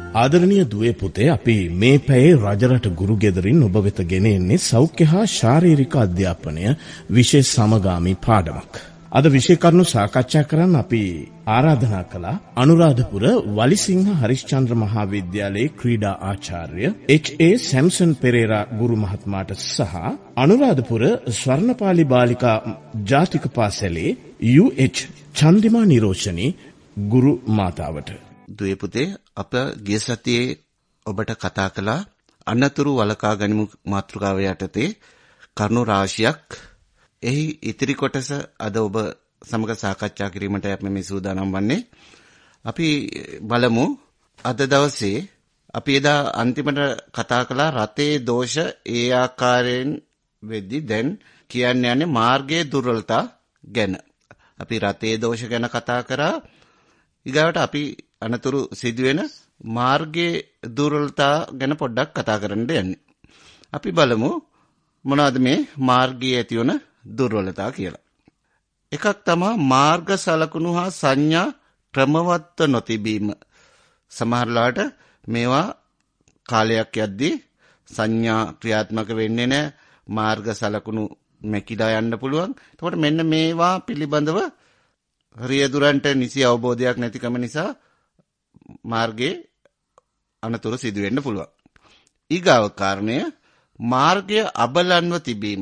ආදරණීය දුවේ පුතේ අපි මේ පැයේ රජරට ගුරු ගෙදරින් ඔබ වෙත ගෙන එන්නේ සෞඛ්‍ය හා ශාරීරික අධ්‍යාපනය විශේෂ සමගාමී පාඩමක්. අද විෂය කරුණු සාකච්ඡා කරන්න අපි ආරාධනා කළා අනුරාධපුර වලිසිංහ හරිශ්චන්ද්‍ර මහා විද්‍යාලයේ ක්‍රීඩා ආචාර්ය H.A. සැම්සන් පෙරේරා ගුරු මහත්මයාට සහ අනුරාධපුර ස්වර්ණපාලි බාලිකා ජාතික පාසලේ U.H. චන්දිමා නිරෝෂණී ගුරු මාතාවට. දුවේ පුතේ අප ගිය සතියේ ඔබට කතා කළා අනතුරු වළකා ගැනීම මාතෘකාව යටතේ කරුණු රාශියක්. එහි ඉතිරි කොටස අද ඔබ සමග සාකච්ඡා කිරීමට අපි මේ සූදානම් වන්නේ. අපි බලමු අද දවසේ අපි එදා අන්තිමට කතා කළා රතේ දෝෂ ඒ ආකාරයෙන් වෙද්දී දැන් කියන්නේ යන්නේ මාර්ගයේ දුර්වලතා ගැන. අපි රතේ දෝෂ ගැන කතා කරා. ඊගාවට අපි අනතුරු සිදුවෙන මාර්ගයේ දුර්වලතා ගැන පොඩ්ඩක් කතා කරන්න යන්නේ. අපි බලමු මොනවද මේ මාර්ගයේ ඇතිවන දුර්වලතා කියලා. එකක් තමයි මාර්ග සලකුණු හා සංඥා ක්‍රමවත්ව නොතිබීම. සමහරලාට මේවා කාලයක් යද්දී සංඥා ක්‍රියාත්මක වෙන්නේ නැහැ. මාර්ග සලකුණු මැකිලා යන්න පුළුවන්. එතකොට මෙන්න මේවා පිළිබඳව රියදුරන්ට නිසි අවබෝධයක් නැතිකම නිසා මාර්ගයේ අනතුරු සිදු වෙන්න පුළුවන්. ඊගාව කාරණය මාර්ගය අබලන්ව තිබීම.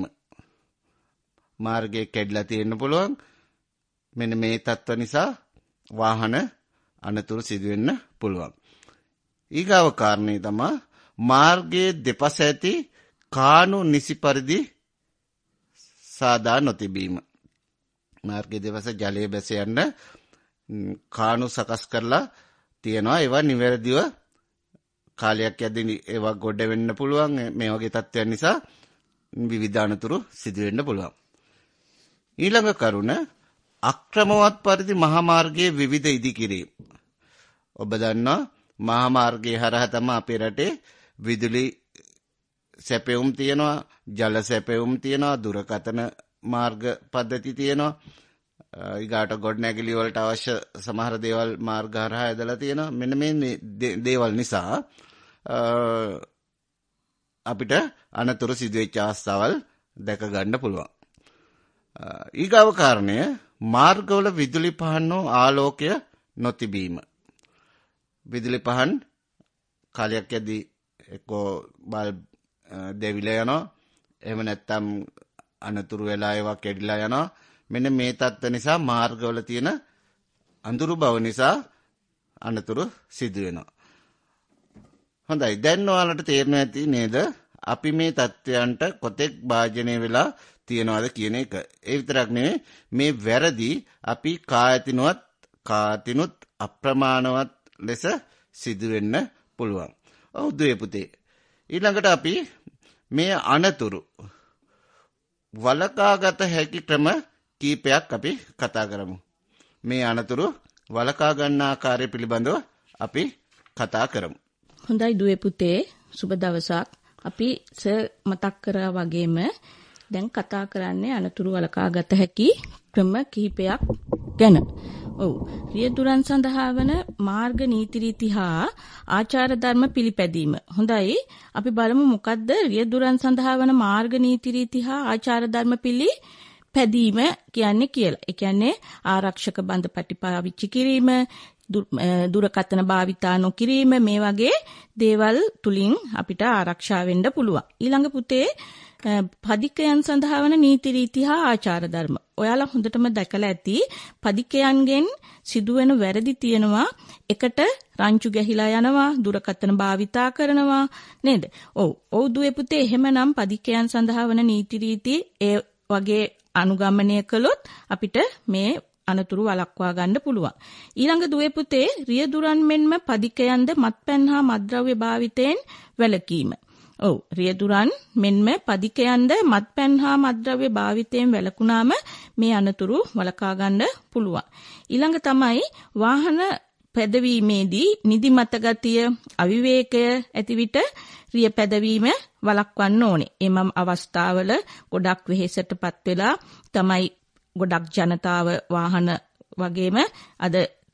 මාර්ගය කැඩලා තියෙන්න පුළුවන්. මෙන්න මේ තත්ත්ව නිසා වාහන අනතුරු සිදු වෙන්න පුළුවන්. ඊගාව කාරණය තමයි මාර්ගයේ දෙපස ඇති කාණු නිසි පරිදි සාදා නොතිබීම. මාර්ගයේ දෙපස ජලයේ බැස යන්න කාණු සකස් කරලා තියෙනවා. ඒවා නිවැරදිව කාලයක් යද්දී ඒවා ගොඩ වෙන්න පුළුවන්. මේ වගේ තත්ත්වයන් නිසා විවිධ අනතුරු සිදු වෙන්න පුළුවන්. ඊළඟ කරුණ අක්‍රමවත් පරිදි මහා මාර්ගයේ විවිධ ඉදිකිරීම. ඔබ දන්නවා මහා මාර්ගයේ හරහා තමයි අපේ රටේ විදුලි සැපෙවුම් තියෙනවා, ජල සැපෙවුම් තියෙනවා, දුරකථන මාර්ග පද්ධති තියෙනවා. ඊගාට ගොඩනැගිලි වලට අවශ්‍ය සමහර දේවල් මාර්ග හරහා ඇදලා තියෙනවා. මෙන්න මේ දේවල් නිසා අපිට අනතුරු සිදුවෙච්ච අවස්ථාවල් දැක ගන්න පුළුවන්. ඊගාව කාරණය මාර්ගවල විදුලි පහන් හෝ ආලෝකය නොතිබීම. විදුලි පහන් කාලයක් යද්දී එක්කෝ බල්බ් දෙවිලා යනවා. එහෙම නැත්නම් අනතුරු වෙලා ඒවා කැඩිලා යනවා. මෙන්න මේ තත්ත්ව නිසා මාර්ගවල තියෙන අඳුරු බව නිසා අනතුරු සිදු වෙනවා. හොඳයි, දැන් ඔයාලට තේරෙනවා ඇති නේද අපි මේ තත්ත්වයන්ට කොතෙක් භාජනය වෙලා තියනවාද කියන එක. ඒ විතරක් නෙවෙයි මේ වැරදි අපි කායතිනුත් අප්‍රමාණවත් ලෙස සිදු වෙන්න පුළුවන්. ඔව් දුවේ පුතේ. ඊළඟට අපි මේ අනතුරු වළකාගත හැකි ක්‍රම කීපයක් අපි කතා කරමු. මේ අනතුරු වළකා ගන්න ආකාරය පිළිබඳව අපි කතා කරමු. හොඳයි දුවේ පුතේ, සුබ දවසක්. අපි මතක් කරා වගේම දැන් කතා කරන්නේ අනතුරු වළකා ගත හැකි ක්‍රම කිහිපයක් ගැන. ඔව්, රියදුරන් සඳහා වන මාර්ග නීති රීති හා ආචාර ධර්ම පිළිපැදීම. හොඳයි, අපි බලමු මොකද්ද රියදුරන් සඳහා වන මාර්ග නීති රීති හා ආචාර ධර්ම පිළිපැදීම කියන්නේ කියලා. ඒ කියන්නේ ආරක්ෂක බඳ පටි පාවිච්චි කිරීම, දුරකථන භාවිතා නොකිරීම, මේ වගේ දේවල් තුලින් අපිට ආරක්ෂා වෙන්න පුළුවන්. ඊළඟ පුතේ පදිකයන් සඳහා වන නීති රීති හා ආචාර ධර්ම. ඔයාලා හොඳටම දැකලා ඇති පදිකයන්ගෙන් සිදුවෙන වැරදි තියෙනවා. එකට රංචු ගැහිලා යනවා, දුරකථන භාවිතා කරනවා නේද? ඔව් දුවේ පුතේ, එහෙමනම් පදිකයන් සඳහා වන නීති රීති ඒ වගේ අනුගමනය කළොත් අපිට මේ අනතුරු වළක්වා ගන්න පුළුවන්. ඊළඟ දුවේ පුතේ රියදුරන් මෙන්ම පදිකයන්ද මත්පැන් හා මත්ද්‍රව්‍ය භාවිතයෙන් වැළකීම. ඔව්, රියදුරන් මෙන්ම පදිකයන්ද මත්පැන් හා මත්ද්‍රව්‍ය භාවිතයෙන් වැළකුණාම මේ අනතුරු වළකා ගන්න පුළුවන්. ඊළඟ තමයි වාහන පැදවීමේදී නිදිමත ගතිය, අවිවේකය ඇති විට රිය පැදවීම වළක්වන්න ඕනේ. එමම් අවස්ථාවල ගොඩක් වෙහෙසටපත් වෙලා තමයි ගොඩක් ජනතාව වාහන වගේම අද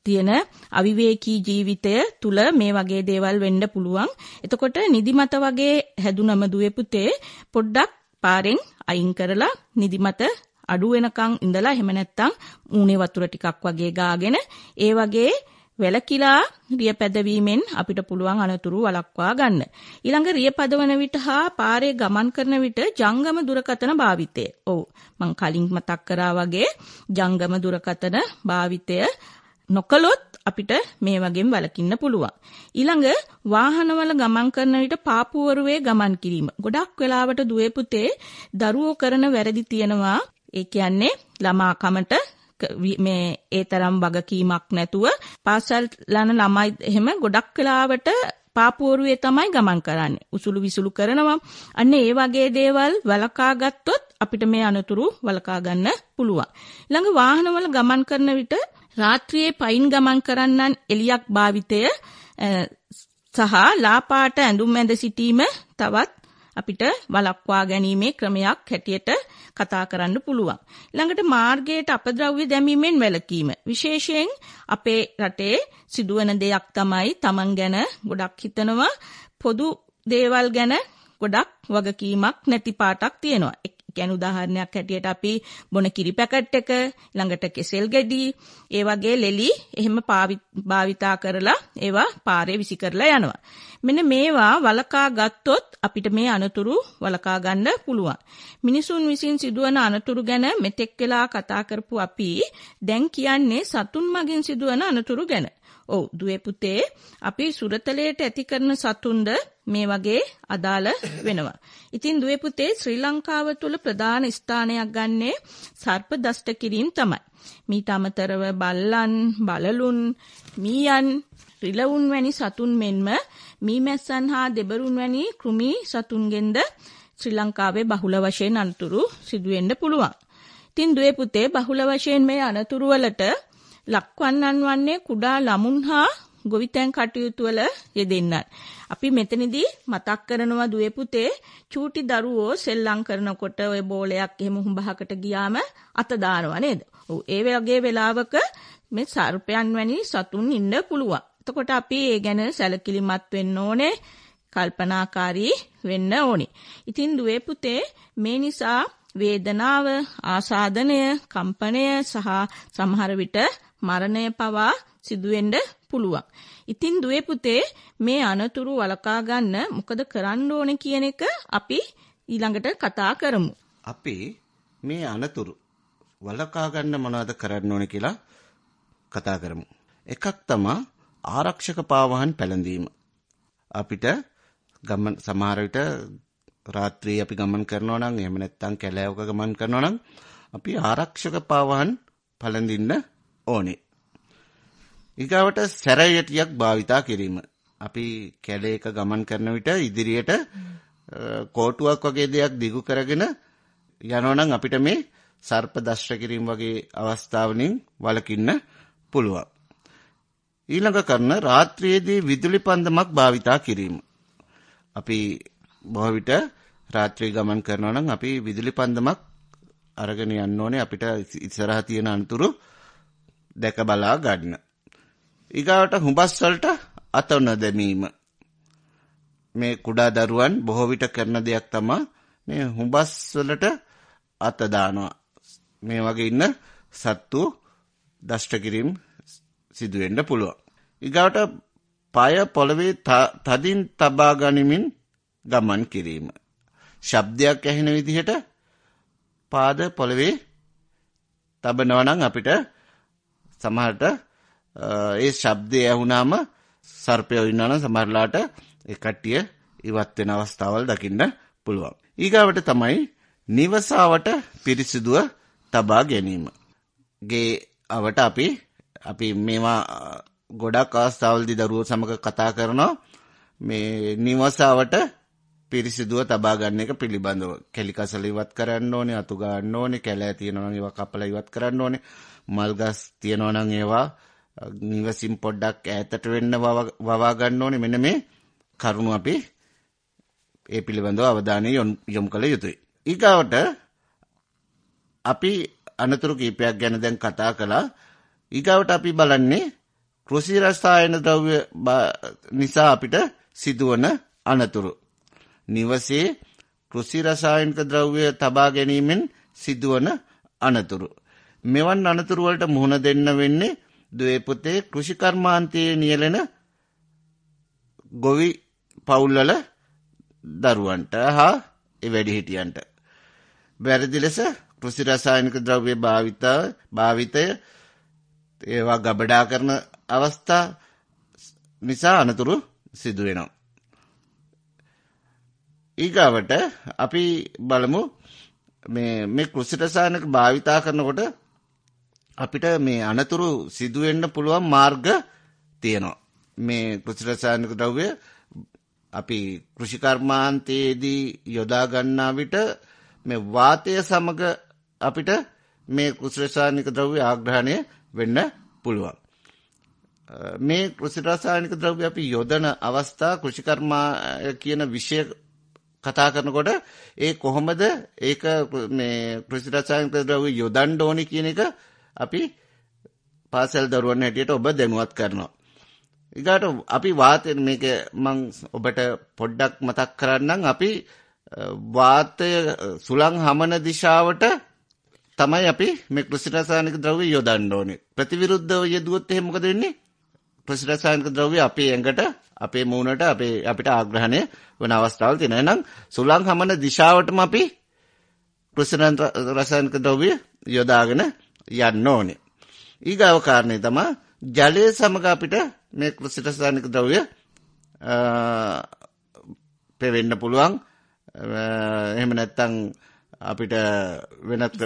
තියෙන අවිවේකී ජීවිතය තුල මේ වගේ දේවල් වෙන්න පුළුවන්. එතකොට නිදිමත වගේ හැදුනම දුවේ පුතේ පොඩ්ඩක් පාරෙන් අයින් කරලා නිදිමත අඩු වෙනකන් ඉඳලා එහෙම නැත්තම් ඌනේ වතුර ටිකක් වගේ ගාගෙන ඒ වගේ වැලකිලා රිය පැදවීමෙන් අපිට පුළුවන් අනතුරු වළක්වා ගන්න. ඊළඟ රිය පදවන විට හා පාරේ ගමන් කරන විට ජංගම දුරකථන භාවිතය. ඔව් මම කලින් මතක් කරා වගේ ජංගම දුරකථන භාවිතය නොකළොත් අපිට මේ වගේම වළකින්න පුළුවන්. ඊළඟ වාහනවල ගමන් කරන විට පාපුවරුවේ ගමන් කිරීම. ගොඩක් වෙලාවට දුවේ පුතේ දරුවෝ කරන වැරදි තියෙනවා. ඒ කියන්නේ ළමා කමට මේ ඒ තරම් වගකීමක් නැතුව පාසල් යන ළමයි එහෙම ගොඩක් වෙලාවට පාපුවරුවේ තමයි ගමන් කරන්නේ. උසුළු විසුළු කරනවා. අන්න ඒ වගේ දේවල් වළකා ගත්තොත් අපිට මේ අනතුරු වළකා ගන්න පුළුවන්. ඊළඟ වාහනවල ගමන් කරන විට රාත්‍රියේ පයින් ගමන් කරන්නන් එලියක් භාවිතය සහ ලාපාට ඇඳුම් ඇඳ සිටීම තවත් අපිට වළක්වා ගැනීමේ ක්‍රමයක් හැටියට කතා කරන්න පුළුවන්. ඊළඟට මාර්ගයට අපද්‍රව්‍ය දැමීමෙන් වැළකීම. විශේෂයෙන් අපේ රටේ සිදුවන දෙයක් තමයි තමන් ගැන ගොඩක් හිතනවා පොදු දේවල් ගැන ගොඩක් වගකීමක් නැති පාටක් තියෙනවා. කියන්නේ උදාහරණයක් හැටියට අපි බොන කිරි පැකට් එක ළඟට කෙසෙල් ගෙඩි ඒ වගේ ලෙලි එහෙම භාවිතා කරලා ඒවා පාරේ විසි කරලා යනවා. මෙන්න මේවා වළකා ගත්තොත් අපිට මේ අනතුරු වළකා ගන්න පුළුවන්. මිනිසුන් විසින් සිදුවන අනතුරු ගැන මෙතෙක් වෙලා කතා කරපු අපි දැන් කියන්නේ සතුන් මගින් සිදුවන අනතුරු ගැන. ඔව් දුවේ පුතේ අපි සුරතලයට ඇති කරන සතුන්ද මේ වගේ අදාළ වෙනවා. ඉතින් දුවේ පුතේ ශ්‍රී ලංකාව තුල ප්‍රධාන ස්ථානයක් ගන්නේ සර්ප දෂ්ට කිරීම තමයි. මීට අමතරව බල්ලන්, බලලුන්, මීයන්, රිලවුන් වැනි සතුන් මෙන්ම මීමැස්සන් හා දෙබරුන් වැනි කෘමි සතුන්ගෙන්ද ශ්‍රී ලංකාවේ බහුල වශයෙන් අනතුරු සිදුවෙන්න පුළුවන්. ඉතින් දුවේ පුතේ බහුල වශයෙන් මේ අනතුරු වලට ලක්වන්නන් වන්නේ කුඩා ළමුන් හා ගොවිතැන් කටයුතු වල යෙදෙන්නන්. අපි මෙතනදී මතක් කරනවා දුවේ පුතේ චූටි දරුවෝ සෙල්ලම් කරනකොට ඔය බෝලයක් එහෙම හුඹහකට ගියාම අත දානවා නේද? ඔව් ඒ වගේ වෙලාවක මේ සර්පයන් වැනි සතුන් ඉන්න පුළුවන්. එතකොට අපි ඒ ගැන සැලකිලිමත් වෙන්න ඕනේ, කල්පනාකාරී වෙන්න ඕනේ. ඉතින් දුවේ පුතේ මේ නිසා වේදනාව, ආසාදනය, කම්පනය සහ සමහර විට මරණය පවා සිදුවෙන්න පුළුවන්. ඉතින් දුවේ පුතේ මේ අනතුරු වළකා ගන්න මොකද කරන්න ඕනේ කියන එක අපි ඊළඟට කතා කරමු. අපි මේ අනතුරු වළකා ගන්න මොනවද කරන්න ඕනේ කියලා කතා කරමු. එකක් තමයි ආරක්ෂක පාවාහන් පැළඳීම. අපිට ගමන් සමහර විට රාත්‍රියේ අපි ගමන් කරනවා නම් එහෙම නැත්නම් කැලෑවක ගමන් කරනවා නම් අපි ආරක්ෂක පාවාහන් පැළඳින්න ඕනේ. ඊගාවට සැරයටියක් භාවිතා කිරීම. අපි කැලේක ගමන් කරන විට ඉදිරියට කෝටුවක් වගේ දෙයක් දිගු කරගෙන යනවා නම් අපිට මේ සර්ප දෂ්ට කිරීම වගේ අවස්ථාවලින් වළකින්න පුළුවන්. ඊළඟ කරන රාත්‍රියේදී විදුලි පන්දමක් භාවිතා කිරීම. අපි බොහෝ විට රාත්‍රී ගමන් කරනවා නම් අපි විදුලි පන්දමක් අරගෙන යන්න ඕනේ අපිට ඉස්සරහ තියෙන අනතුරු දැක බලා ගන්න. ඊගාවට හුඹස් වලට අත නොදැමීම. මේ කුඩා දරුවන් බොහෝ විට කරන දෙයක් තමයි මේ හුඹස් වලට අත දානවා. මේ වගේ ඉන්න සත්තු දෂ්ට කිරීම සිදු වෙන්න පුළුවන්. ඊගාවට පාය පොළවේ තදින් තබා ගනිමින් ගමන් කිරීම. ශබ්දයක් ඇහෙන විදිහට පාද පොළවේ තබනවා නම් අපිට සමහරට ඒ ශබ්දය ඇහුණාම සර්පයෝ ඉන්නවනම් සමහරලාට ඒ කට්ටිය ඉවත් වෙන අවස්ථාවල් දකින්න පුළුවන්. ඊගාවට තමයි නිවසාවට පිරිසිදුව තබා ගැනීම. ගේ අවට අපි මේවා ගොඩක් අවස්ථාවලදී දරුවෝ සමග කතා කරනවා මේ නිවසාවට පිරිසිදුව තබා ගන්න එක පිළිබඳව. කෙලිකසල ඉවත් කරන්න ඕනේ, අතු ගන්න ඕනේ, කැලෑ තියෙනවා නම් ඒවා කපලා ඉවත් කරන්න ඕනේ. මල් ගස් තියෙනවා නම් ඒවා නිවසින් පොඩ්ඩක් ඈතට වෙන්න වවා ගන්න ඕනේ. මෙන්න මේ කරුණු අපි ඒ පිළිබඳව අවධානය යොමු කළ යුතුයි. ඊගාවට අපි අනතුරු කීපයක් ගැන දැන් කතා කළා. ඊගාවට අපි බලන්නේ කෘෂි රසායන ද්‍රව්‍ය නිසා අපිට සිදුවන අනතුරු. නිවසේ කෘෂි රසායනික ද්‍රව්‍ය තබා ගැනීමෙන් සිදුවන අනතුරු. මෙවන් අනතුරු වලට මුහුණ දෙන්න වෙන්නේ දුවේ පුතේ කෘෂි කර්මාන්තයේ නියැලෙන ගොවි පවුල්වල දරුවන්ට හා වැඩිහිටියන්ට. වැරදි ලෙස කෘෂි රසායනික ද්‍රව්‍ය භාවිතය ඒවා ගබඩා කරන අවස්ථා නිසා අනතුරු සිදු වෙනවා. ඊගාවට අපි බලමු මේ කෘෂි රසායනික භාවිතා කරනකොට අපිට මේ අනතුරු සිදු වෙන්න පුළුවන් මාර්ග තියෙනවා. මේ කෘෂි රසායනික ද්‍රව්‍ය අපි කෘෂි කර්මාන්තයේදී යොදා ගන්නා විට මේ වාතය සමග අපිට මේ කෘෂි රසායනික ද්‍රව්‍ය ආග්‍රහණය වෙන්න පුළුවන්. මේ කෘෂි රසායනික ද්‍රව්‍ය අපි යොදන අවස්ථා කෘෂි කර්මා කියන විෂය කතා කරනකොට ඒ කොහොමද ඒක මේ කෘෂි රසායනික ද්‍රව්‍ය යොදන්න ඕනේ කියන එක අපි පාසල් දරුවන් හැටියට ඔබ දැනුවත් කරනවා. ඊගාට අපි වාතය මේක මම ඔබට පොඩ්ඩක් මතක් කරන්නම්. අපි වාතය සුළං හමන දිශාවට තමයි අපි මේ කෘෂි රසායනික ද්‍රව්‍ය යොදන්න ඕනේ. ප්‍රතිවිරුද්ධව යෙදුවොත් එහෙනම් මොකද වෙන්නේ? කෘෂි රසායනික ද්‍රව්‍ය අපේ ඇඟට අපේ මූණට අපිට ආග්‍රහණය වන අවස්ථාවල් තියෙනවා. එහෙනම් සුළං හමන දිශාවටම අපි කෘෂි රසායනික ද්‍රව්‍ය යොදාගෙන යන්න ඕනේ. ඊගාව කාරණේ තමයි ජලය සමග අපිට මේ කෘෂි රසායනික ද්‍රව්‍ය පෙවෙන්න පුළුවන්. එහෙම නැත්නම් අපිට වෙනත්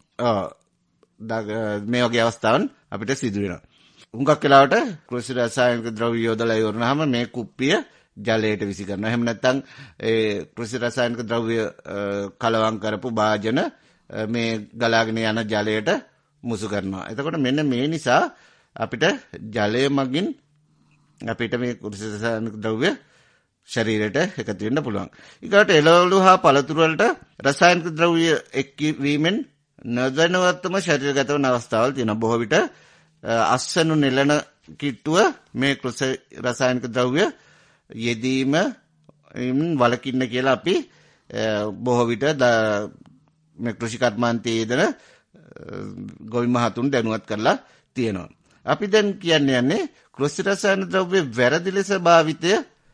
මේ වගේ අවස්ථාවන් අපිට සිදු වෙනවා. හුඟක් වෙලාවට කෘෂි රසායනික ද්‍රව්‍ය යොදලා ඉවරනහම මේ කුප්පිය ජලයට විසි කරනවා. එහෙම නැත්නම් ඒ කෘෂි රසායනික ද්‍රව්‍ය කලවම් කරපු භාජන මේ ගලාගෙන යන ජලයට මුසු කරනවා. එතකොට මෙන්න මේ නිසා අපිට ජලය මගින් අපිට මේ කෘෂි රසායනික ද්‍රව්‍ය ශරීරයට එකතු වෙන්න පුළුවන්. ඊකට එළවලු හා පළතුරු වලට රසායනික ද්‍රව්‍ය එක්වීමෙන් නොදැනුවත්වම ශරීරගත වන අවස්ථාවල් තියෙනවා. බොහෝ විට අස්වැනු නෙලන කිට්ටුව මේ කෘෂි රසායනික ද්‍රව්‍ය යෙදීම වලකින්න කියලා අපි බොහෝ විට මේ කෘෂි කර්මාන්තයේ යෙදෙන ගොවි මහතුන් දැනුවත් කරලා තියෙනවා. අපි දැන් යන්නේ කෘෂි රසායන ද්‍රව්‍ය වැරදි ලෙස භාවිතය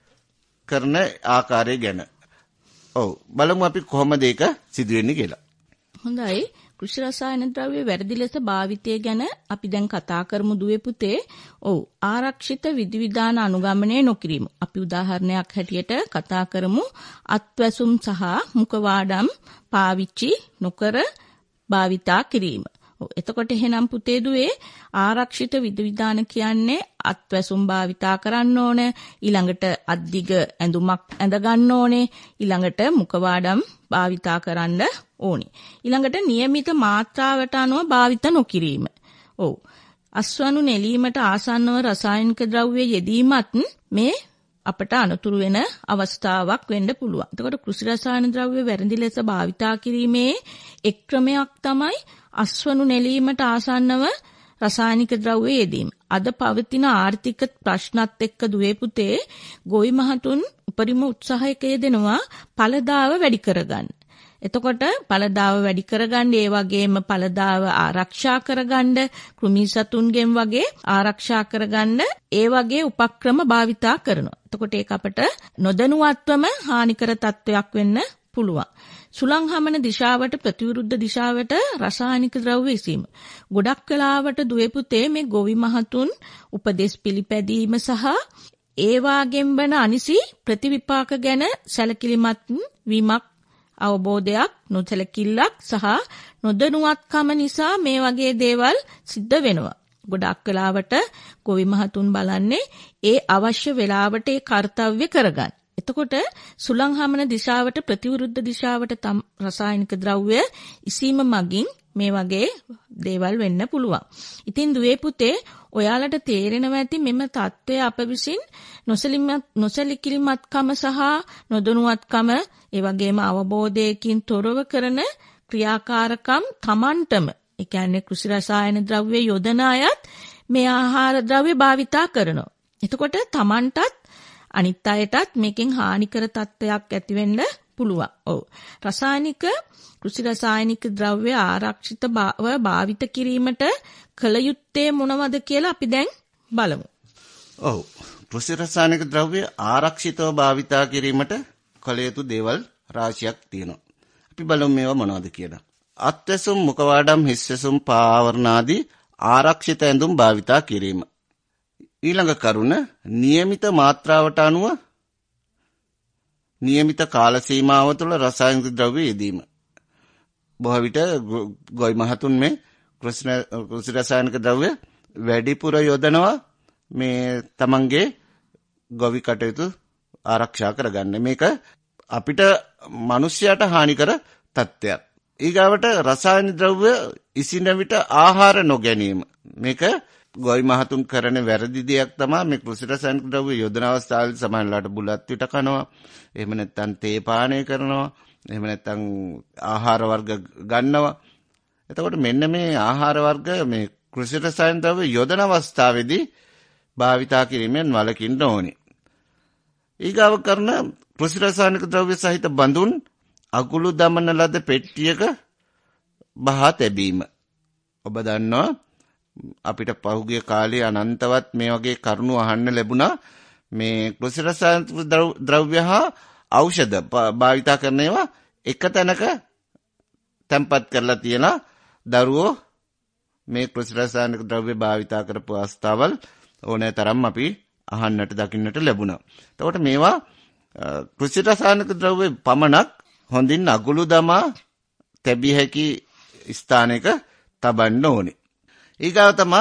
කරන ආකාරය ගැන. ඔව් බලමු අපි කොහොමද ඒක සිදු වෙන්නේ කියලා. හොඳයි. කෘෂි රසායන ද්‍රව්‍ය වැරදි ලෙස භාවිතය ගැන අපි දැන් කතා කරමු දුවේ පුතේ. ඔව් ආරක්ෂිත විධිවිධාන අනුගමනය නොකිරීම. අපි උදාහරණයක් හැටියට කතා කරමු අත්වැසුම් සහ මුඛවාඩම් පාවිච්චි නොකර භාවිතා කිරීම. එතකොට එහෙනම් පුතේ දුවේ ආරක්ෂිත විධිවිධාන කියන්නේ අත්වැසුම් භාවිතා කරන්න ඕන, ඊළඟට අද්දිග ඇඳුමක් ඇඳ ගන්න ඕනේ, ඊළඟට මුඛවාඩම් භාවිතා කරන්න ඕනේ, ඊළඟට નિયમિત මාත්‍රාවට අනුව භාවිත නොකිරීම. ඔව් අස්වනු නෙලීමට ආසන්නව රසායනික ද්‍රව්‍ය යෙදීමත් මේ අපට අනුතුරු වෙන අවස්ථාවක් වෙන්න පුළුවන්. එතකොට කෘෂි රසායන ද්‍රව්‍ය වැරදි ලෙස භාවිතා කිරීමේ එක් ක්‍රමයක් තමයි අස්වනු නෙලීමට ආසන්නව රසායනික ද්‍රව්‍ය යෙදීම. අද පවතින ආර්ථික ප්‍රශ්නත් එක්ක දුවේ පුතේ ගොවි මහතුන් උපරිම උත්සාහයක යෙදෙනවා ඵලදාව වැඩි කරගන්න. එතකොට ඵලදාව වැඩි කරගන්න, ඒ වගේම ඵලදාව ආරක්ෂා කරගන්න, කෘමි සතුන්ගෙන් වගේ ආරක්ෂා කරගන්න ඒ වගේ උපක්‍රම භාවිතා කරනවා. එතකොට ඒක අපට නොදැනුවත්වම හානිකර තත්වයක් වෙන්න පුළුවන්. සුළං හමන දිශාවට ප්‍රතිවිරුද්ධ දිශාවට රසායනික ද්‍රව්‍ය ඉසීම. ගොඩක් වෙලාවට දුවේ පුතේ මේ ගොවි මහතුන් උපදෙස් පිළිපැදීම සහ ඒවාගෙන් වන අනිසි ප්‍රතිවිපාක ගැන සැලකිලිමත් වීමක්, අවබෝධයක් නොසැලකිල්ලක් සහ නොදැනුවත්කම නිසා මේ වගේ දේවල් සිද්ධ වෙනවා. ගොඩක් වෙලාවට ගොවි මහතුන් බලන්නේ ඒ අවශ්‍ය වෙලාවට ඒ කාර්යය කරගන්න. එතකොට සුළං හමන දිශාවට ප්‍රතිවිරුද්ධ දිශාවට රසායනික ද්‍රව්‍ය ඉසීම මගින් මේ වගේ දේවල් වෙන්න පුළුවන්. ඉතින් දුවේ පුතේ ඔයාලට තේරෙනවා ඇති මෙම தত্ত্বය අප විසින් නොසැලකිලිමත්කම සහ නොදැනුවත්කම ඒ වගේම අවබෝධයකින් තොරව කරන ක්‍රියාකාරකම් Tamanටම, ඒ කියන්නේ කෘෂි රසායන ද්‍රව්‍ය යොදන අයත් මේ ආහාර ද්‍රව්‍ය භාවිතා කරනවා. එතකොට Tamanටත් අනිත් අයටත් මේකෙන් හානිකර තත්ත්වයක් ඇති වෙන්න පුළුවන්. ඔව්. කෘෂි රසායනික ද්‍රව්‍ය ආරක්ෂිත භාවිත කිරීමට කළ යුත්තේ මොනවද කියලා අපි දැන් බලමු. ඔව්. කෘෂි රසායනික ද්‍රව්‍ය ආරක්ෂිතව භාවිතා කිරීමට කළ යුතු දේවල් රාශියක් තියෙනවා. අපි බලමු මේවා මොනවද කියලා. අත්වැසුම්, මුඛවාඩම්, හිස්වැසුම්, පාවරණාදී ආරක්ෂිත ඇඳුම් භාවිතා කිරීම. ඊළඟ කරුණ નિયમિત මාත්‍රාවට අනුව નિયમિત කාල සීමාව තුළ රසායනික ද්‍රව්‍ය යෙදීම. බොහෝ විට ගොවි මහතුන් මේ කෘෂි රසායනික ද්‍රව්‍ය වැඩිපුර යොදනවා මේ තමන්ගේ ගොවි කටයුතු ආරක්ෂා කරගන්න. මේක අපිට මිනිස්යාට හානිකර තත්ත්වයක්. ඊගාවට රසායනික ද්‍රව්‍ය ඉසින විට ආහාර නොගැනීම. මේක ගොවි මහතුන් කරන වැරදි දෙයක් තමයි මේ කෘෂි රසායනික ද්‍රව්‍ය යොදන අවස්ථාවේදී සමහරවිට බුලත් විට කනවා. එහෙම නැත්නම් තේ පානය කරනවා. එහෙම නැත්නම් ආහාර වර්ග ගන්නවා. එතකොට මෙන්න මේ ආහාර වර්ග මේ කෘෂි රසායන ද්‍රව්‍ය යොදන අවස්ථාවේදී භාවිතා කිරීමෙන් වළකින්න ඕනේ. ඊගාව කරන කෘෂි රසායනික ද්‍රව්‍ය සහිත බඳුන් අගුළු දමන ලද පෙට්ටියක බහා තැබීම. ඔබ දන්නවා අපිට පහුගිය කාලේ අනන්තවත් මේ වගේ කරුණු අහන්න ලැබුණා. මේ කෘෂි රසායනික ද්‍රව්‍ය හා ඖෂධ භාවිතා කරන ඒවා එක තැනක තැම්පත් කරලා තියෙන දරුවෝ මේ කෘෂි රසායනික ද්‍රව්‍ය භාවිතා කරපු අවස්ථාවල් ඕනෑ තරම් අපි අහන්නට දකින්නට ලැබුණා. එතකොට මේවා කෘෂි රසායනික ද්‍රව්‍ය පමණක් හොඳින් අගුළු දමා තැබිය හැකි ස්ථානයක තබන්න ඕනේ. ඊගාව තමයි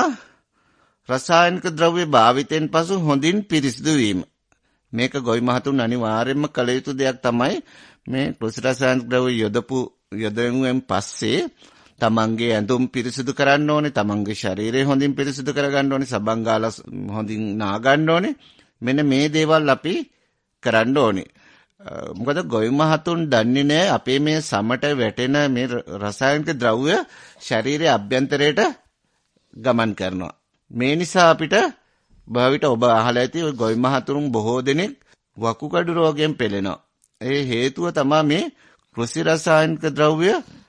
රසායනික ද්‍රව්‍ය භාවිතයෙන් පසු හොඳින් පිරිසිදු වීම. මේක ගොවි මහතුන් අනිවාර්යයෙන්ම කළ යුතු දෙයක් තමයි මේ කෘෂි රසායනික ද්‍රව්‍ය යොදමුවෙන් පස්සේ තමන්ගේ ඇඳුම් පිරිසිදු කරන්න ඕනේ, තමන්ගේ ශරීරය හොඳින් පිරිසිදු කරගන්න ඕනේ, සබන් ගාලා හොඳින් නාගන්න ඕනේ. මෙන්න මේ දේවල් අපි කරන්න ඕනේ. මොකද ගොවි මහතුන් දන්නේ නැහැ අපේ මේ සමට වැටෙන මේ රසායනික ද්‍රව්‍ය ශරීරයේ අභ්‍යන්තරයට ගමන් කරනවා. මේ නිසා අපිට භාවිත ඔබ අහලා ඇති ගොවි මහතුරුන් බොහෝ දෙනෙක් වකුගඩු රෝගයෙන් පෙළෙනවා. ඒ හේතුව තමයි මේ කෘෂි රසායනික ද්‍රව්‍ය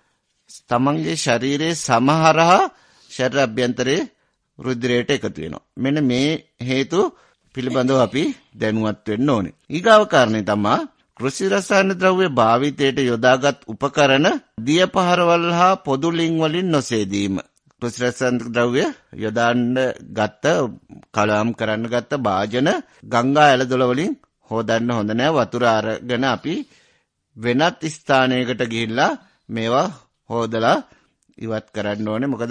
තමන්ගේ ශරීරයේ සමහරහා ශරීර අභ්‍යන්තරයේ රුධිරයට එකතු වෙනවා. මෙන්න මේ හේතු පිළිබඳව අපි දැනුවත් වෙන්න ඕනේ. ඊගාව කාරණේ තමයි කෘෂි රසායන ද්‍රව්‍ය භාවිතයට යොදාගත් උපකරණ දිය පහරවල් හා පොදු ලිං වලින් නොසේදීම. කෘෂි රසායන ද්‍රව්‍ය යොදාන්න ගත්ත කලම් කරන්න ගත්ත භාජන ගංගා ඇලදොල වලින් හොදන්න හොඳ නැහැ. වතුර අරගෙන අපි වෙනත් ස්ථානයකට ගිහිල්ලා මේවා හොදලා ඉවත් කරන්න ඕනේ. මොකද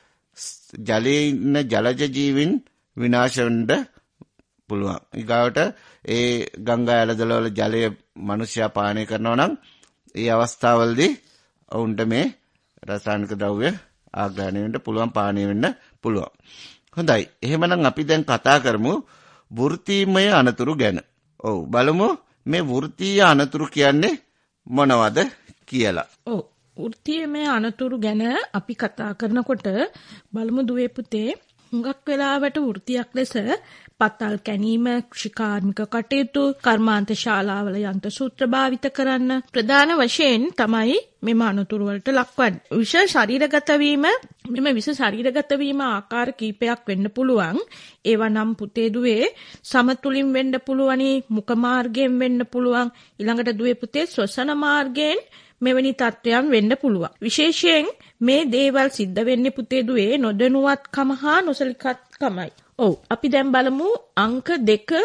ජලයේ ඉන්න ජලජ ජීවීන් විනාශ වෙන්න පුළුවන්. ඊගාවට ඒ ගංගා ඇලදොල වල ජලය මිනිස්සයා පානය කරනවා නම් ඒ අවස්ථාවවලදී ඔවුන්ට මේ රසායනික ද්‍රව්‍ය ආග්‍රහණය වෙන්න පුළුවන්, පානය වෙන්න පුළුවන්. හොඳයි. එහෙමනම් අපි දැන් කතා කරමු වෘත්තීමය අනතුරු ගැන. ඔව් බලමු මේ වෘත්තීය අනතුරු කියන්නේ මොනවද කියලා. ඔව් වෘත්තීයමය අනතුරු ගැන අපි කතා කරනකොට බලමු දුවේ පුතේ හුඟක් වෙලාවට වෘත්තියක් ලෙස පතල් කැනීම, ක්ෂිකාර්මික කටයුතු, කර්මාන්ත ශාලාවල යන්ත්‍ර සූත්‍ර භාවිත කරන්න ප්‍රධාන වශයෙන් තමයි මෙම අනතුරු වලට ලක්වන්නේ. විශේෂ ශරීරගත වීම ආකාර කීපයක් වෙන්න පුළුවන්. ඒවා නම් පුතේ දුවේ සමතුලින් වෙන්න පුළුවනි, මුඛ මාර්ගයෙන් වෙන්න පුළුවන්. ඊළඟට දුවේ පුතේ ශ්වසන මාර්ගයෙන් මෙවැනි තත්ත්වයන් වෙන්න පුළුවන්. විශේෂයෙන් මේ දේවල් සිද්ධ වෙන්නේ පුතේ දුවේ නොදැනුවත්කම හා නොසලිකත්කමයි. ඔව් අපි දැන් බලමු අංක 2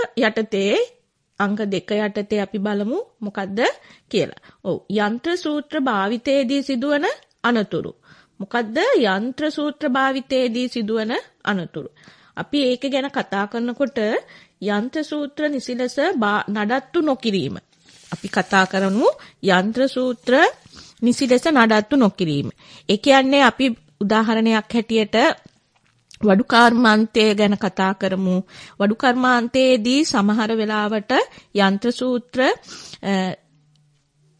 යටතේ අපි බලමු මොකද්ද කියලා. ඔව් යන්ත්‍ර සූත්‍ර භාවිතයේදී සිදුවන අනතුරු. මොකද්ද යන්ත්‍ර සූත්‍ර භාවිතයේදී සිදුවන අනතුරු? අපි ඒක ගැන කතා කරනකොට යන්ත්‍ර සූත්‍ර නිසිලස නඩත්තු නොකිරීම. අපි කතා කරමු යන්ත්‍ර සූත්‍ර නිසිලස නඩත්තු නොකිරීම. ඒ කියන්නේ අපි උදාහරණයක් හැටියට වඩු කර්මාන්තය ගැන කතා කරමු. වඩු කර්මාන්තයේදී සමහර වෙලාවට යන්ත්‍ර සූත්‍ර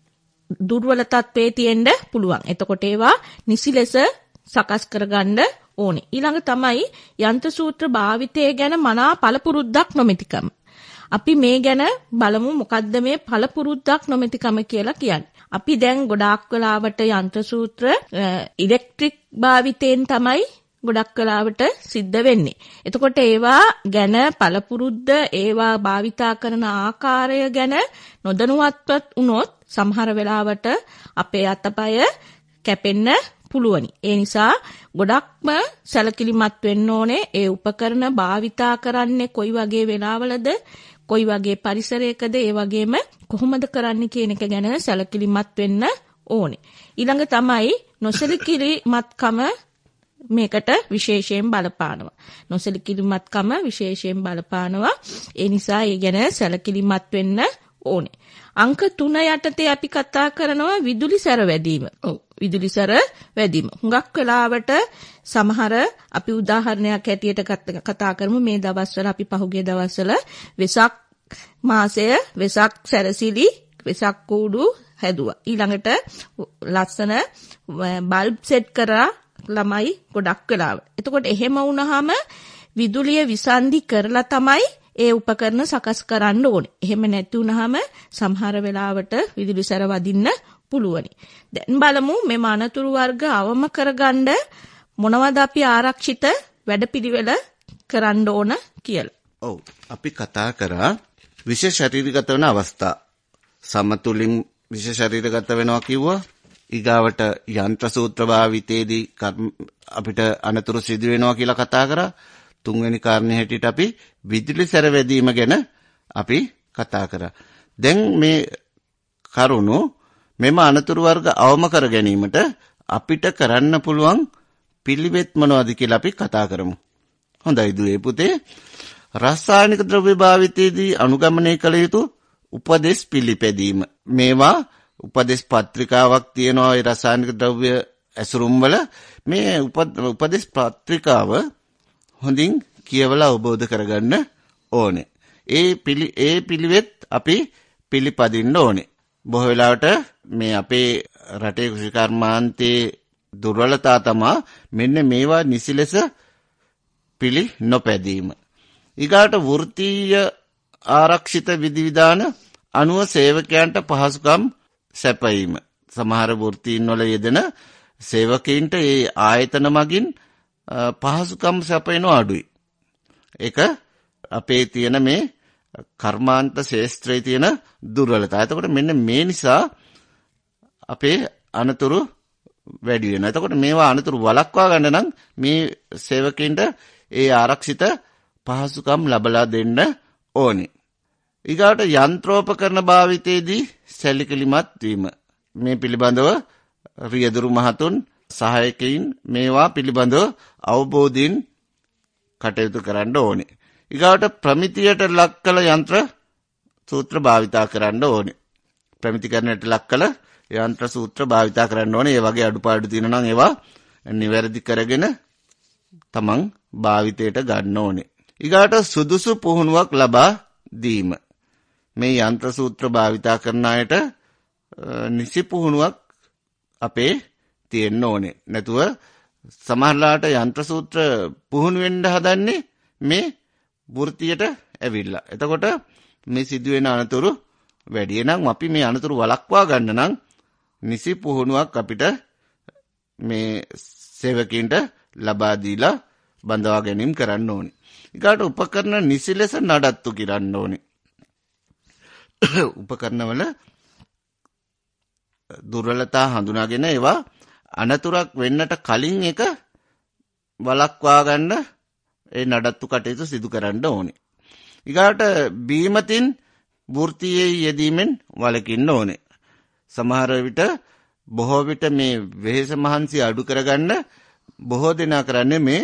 දුර්වල තත්ත්වයේ තියෙන්න පුළුවන්. එතකොට ඒවා නිසි ලෙස සකස් කරගන්න ඕනේ. ඊළඟ තමයි යන්ත්‍ර සූත්‍ර භාවිතය ගැන මනා පළපුරුද්දක් නොමැතිකම. අපි මේ ගැන බලමු මොකද්ද මේ පළපුරුද්දක් නොමැතිකම කියලා කියන්නේ. අපි දැන් ගොඩාක් වෙලාවට යන්ත්‍ර සූත්‍ර ඉලෙක්ට්‍රික් භාවිතයෙන් තමයි ගොඩක් වෙලාවට සිද්ධ වෙන්නේ. එතකොට ඒවා ගැන පළපුරුද්ද ඒවා භාවිතා කරන ආකාරය ගැන නොදැනුවත්වත් වුණොත් සමහර වෙලාවට අපේ අතපය කැපෙන්න පුළුවනි. ඒ නිසා ගොඩක්ම සැලකිලිමත් වෙන්න ඕනේ. ඒ උපකරණ භාවිතා කරන්නේ කොයි වගේ වෙලාවලද, කොයි වගේ පරිසරයකද, ඒ වගේම කොහොමද කරන්නේ කියන එක ගැන සැලකිලිමත් වෙන්න ඕනේ. ඊළඟ තමයි නොසැලකිලිමත්කම මේකට විශේෂයෙන් බලපානවා. නොසැලකිලිමත්කම විශේෂයෙන් බලපානවා. ඒ නිසා ඒ ගැන සැලකිලිමත් වෙන්න ඕනේ. අංක 3 යටතේ අපි කතා කරනවා විදුලි සැර වැදීම. විදුලි සැර වැදීම. හුඟක් වෙලාවට සමහර අපි උදාහරණයක් හැටියට කතා කරමු. මේ දවස්වල අපි පහුගිය දවස්වල වෙසක් මාසය වෙසක් සැරසිලි වෙසක් කූඩු හැදුවා. ඊළඟට ලස්සන බල්බ් සෙට් කරා ළමයි ගොඩක් වෙලාවට. එතකොට එහෙම වුණාම විදුලිය විසන්ධි කරලා තමයි ඒ උපකරණ සකස් කරන්න ඕනේ. එහෙම නැති වුණාම සමහර වෙලාවට විදුලි සැර වදින්න පුළුවනි. දැන් බලමු මේ අනතුරු වර්ග අවම කරගන්න මොනවද අපි ආරක්ෂිත වැඩපිළිවෙල කරන්න ඕන කියලා. ඔව් අපි කතා කරා විශේෂ ශරීරගත වෙන අවස්ථා. සමතුලින් විශේෂ ශරීරගත වෙනවා කිව්වා. ඊගාවට යන්ත්‍ර සූත්‍ර භාවිතයේදී අපිට අනතුරු සිදු වෙනවා කියලා කතා කරා. තුන්වෙනි කාරණේ හැටියට අපි විදුලි සැර වැදීම ගැන අපි කතා කරා. දැන් මේ කරුණු මෙම අනතුරු වර්ග අවම කර ගැනීමට අපිට කරන්න පුළුවන් පිළිවෙත් මොනවද කියලා අපි කතා කරමු. හොඳයි දුවේ පුතේ. රසායනික ද්‍රව්‍ය භාවිතයේදී අනුගමනය කළ යුතු උපදෙස් පිළිපැදීම. මේවා උපදෙස් පත්‍රිකාවක් තියෙනවා ඒ රසායනික ද්‍රව්‍ය ඇසුරුම් වල. මේ උපදෙස් පත්‍රිකාව හොඳින් කියවලා අවබෝධ කරගන්න ඕනේ. ඒ පිළිවෙත් අපි පිළිපදින්න ඕනේ. බොහෝ වෙලාවට මේ අපේ රටේ කෘෂිකර්මාන්තයේ දුර්වලතා තමයි මෙන්න මේවා නිසි ලෙස පිළි නොපැදීම. ඊගාට වෘත්තීය ආරක්ෂිත විධිවිධාන අනුව සේවකයන්ට පහසුකම් සැපයීම. සමහර වෘත්තීන් වල යෙදෙන සේවකයින්ට ඒ ආයතන මගින් පහසුකම් සැපයන අඩුයි. ඒක අපේ තියෙන මේ කර්මාන්ත ශේෂ්ත්‍රයේ තියෙන දුර්වලතා. එතකොට මෙන්න මේ නිසා අපේ අනතුරු වැඩි වෙනවා. එතකොට මේවා අනතුරු වළක්වා ගන්න නම් මේ සේවකයින්ට ඒ ආරක්ෂිත පහසුකම් ලබා දෙන්න ඕනේ. ඊගාට යන්ත්‍රෝපකරණ භාවිතයේදී සැලකිලිමත් වීම. මේ පිළිබඳව රියදුරු මහතුන් සහායකයින් මේවා පිළිබඳව අවබෝධයෙන් කටයුතු කරන්න ඕනේ. ඊගාට ප්‍රමිතියට ලක් කළ යන්ත්‍ර සූත්‍ර භාවිතා කරන්න ඕනේ. ප්‍රමිතිකරණයට ලක් කළ යන්ත්‍ර සූත්‍ර භාවිතා කරන්න ඕනේ. ඒ වගේ අඩුපාඩු තියෙනවා නම් ඒවා නිවැරදි කරගෙන තමන් භාවිතයට ගන්න ඕනේ. ඊගාට සුදුසු පුහුණුවක් ලබා දීම. මේ යන්ත්‍ර සූත්‍ර භාවිතා කරන අයට නිසි පුහුණුවක් අපේ තියෙන්න ඕනේ. නැතුව සමහරලාට යන්ත්‍ර සූත්‍ර පුහුණු වෙන්න හදන්නේ මේ වෘත්තියට ඇවිල්ලා. එතකොට මේ සිදුවෙන අනතුරු වැඩි නම් අපි මේ අනතුරු වළක්වා ගන්න නම් නිසි පුහුණුවක් අපිට මේ සේවකීන්ට ලබා දීලා බඳවා ගැනීම කරන්න ඕනේ. ඊට උපකරණ නිසි ලෙස නඩත්තු කරන්න ඕනේ. උපකරණවල දුර්වලතා හඳුනාගෙන ඒවා අනතුරක් වෙන්නට කලින් එක වළක්වා ගන්න ඒ නඩත්තු කටයුතු සිදු කරන්න ඕනේ. ඊගාට බීමතින් වෘත්තියේ යෙදීමෙන් වළකින්න ඕනේ. සමහර විට බොහෝ විට මේ වෙහෙස මහන්සි අඩු කරගන්න බොහෝ දෙනා කරන්නේ මේ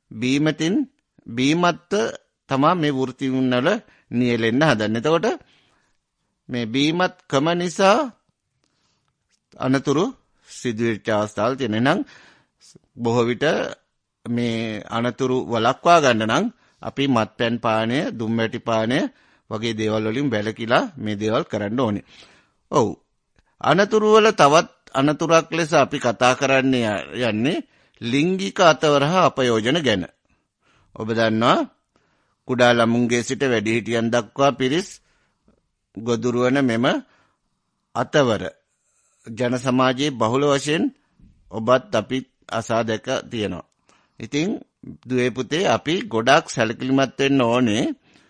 බීමත් තමා මේ වෘත්ති වල නියැලෙන්න හදන්නේ. එතකොට මේ බීමත් කම නිසා අනතුරු සිදුවෙච්ච අවස්ථාවල් තියෙන. නම් බොහෝ විට මේ අනතුරු වළක්වා ගන්න නම් අපි මත්පැන් පානය, දුම්වැටි පානය වගේ දේවල් වලින් වැළකීලා මේ දේවල් කරන්න ඕනේ. ඔව්. අනතුරු වල තවත් අනතුරක් ලෙස අපි කතා කරන්නේ යන්නේ ලිංගික අතවරහ අපයෝජන ගැන. ඔබ දන්නවා කුඩා ළමුන්ගේ සිට වැඩිහිටියන් දක්වා පිරිස් ගොදුරුවන මෙම අතවර ජන සමාජයේ බහුල වශයෙන් ඔබත් අපිත් අසා දැක තියෙනවා. ඉතින් දුවේ පුතේ අපි ගොඩාක් සැලකිලිමත් වෙන්න ඕනේ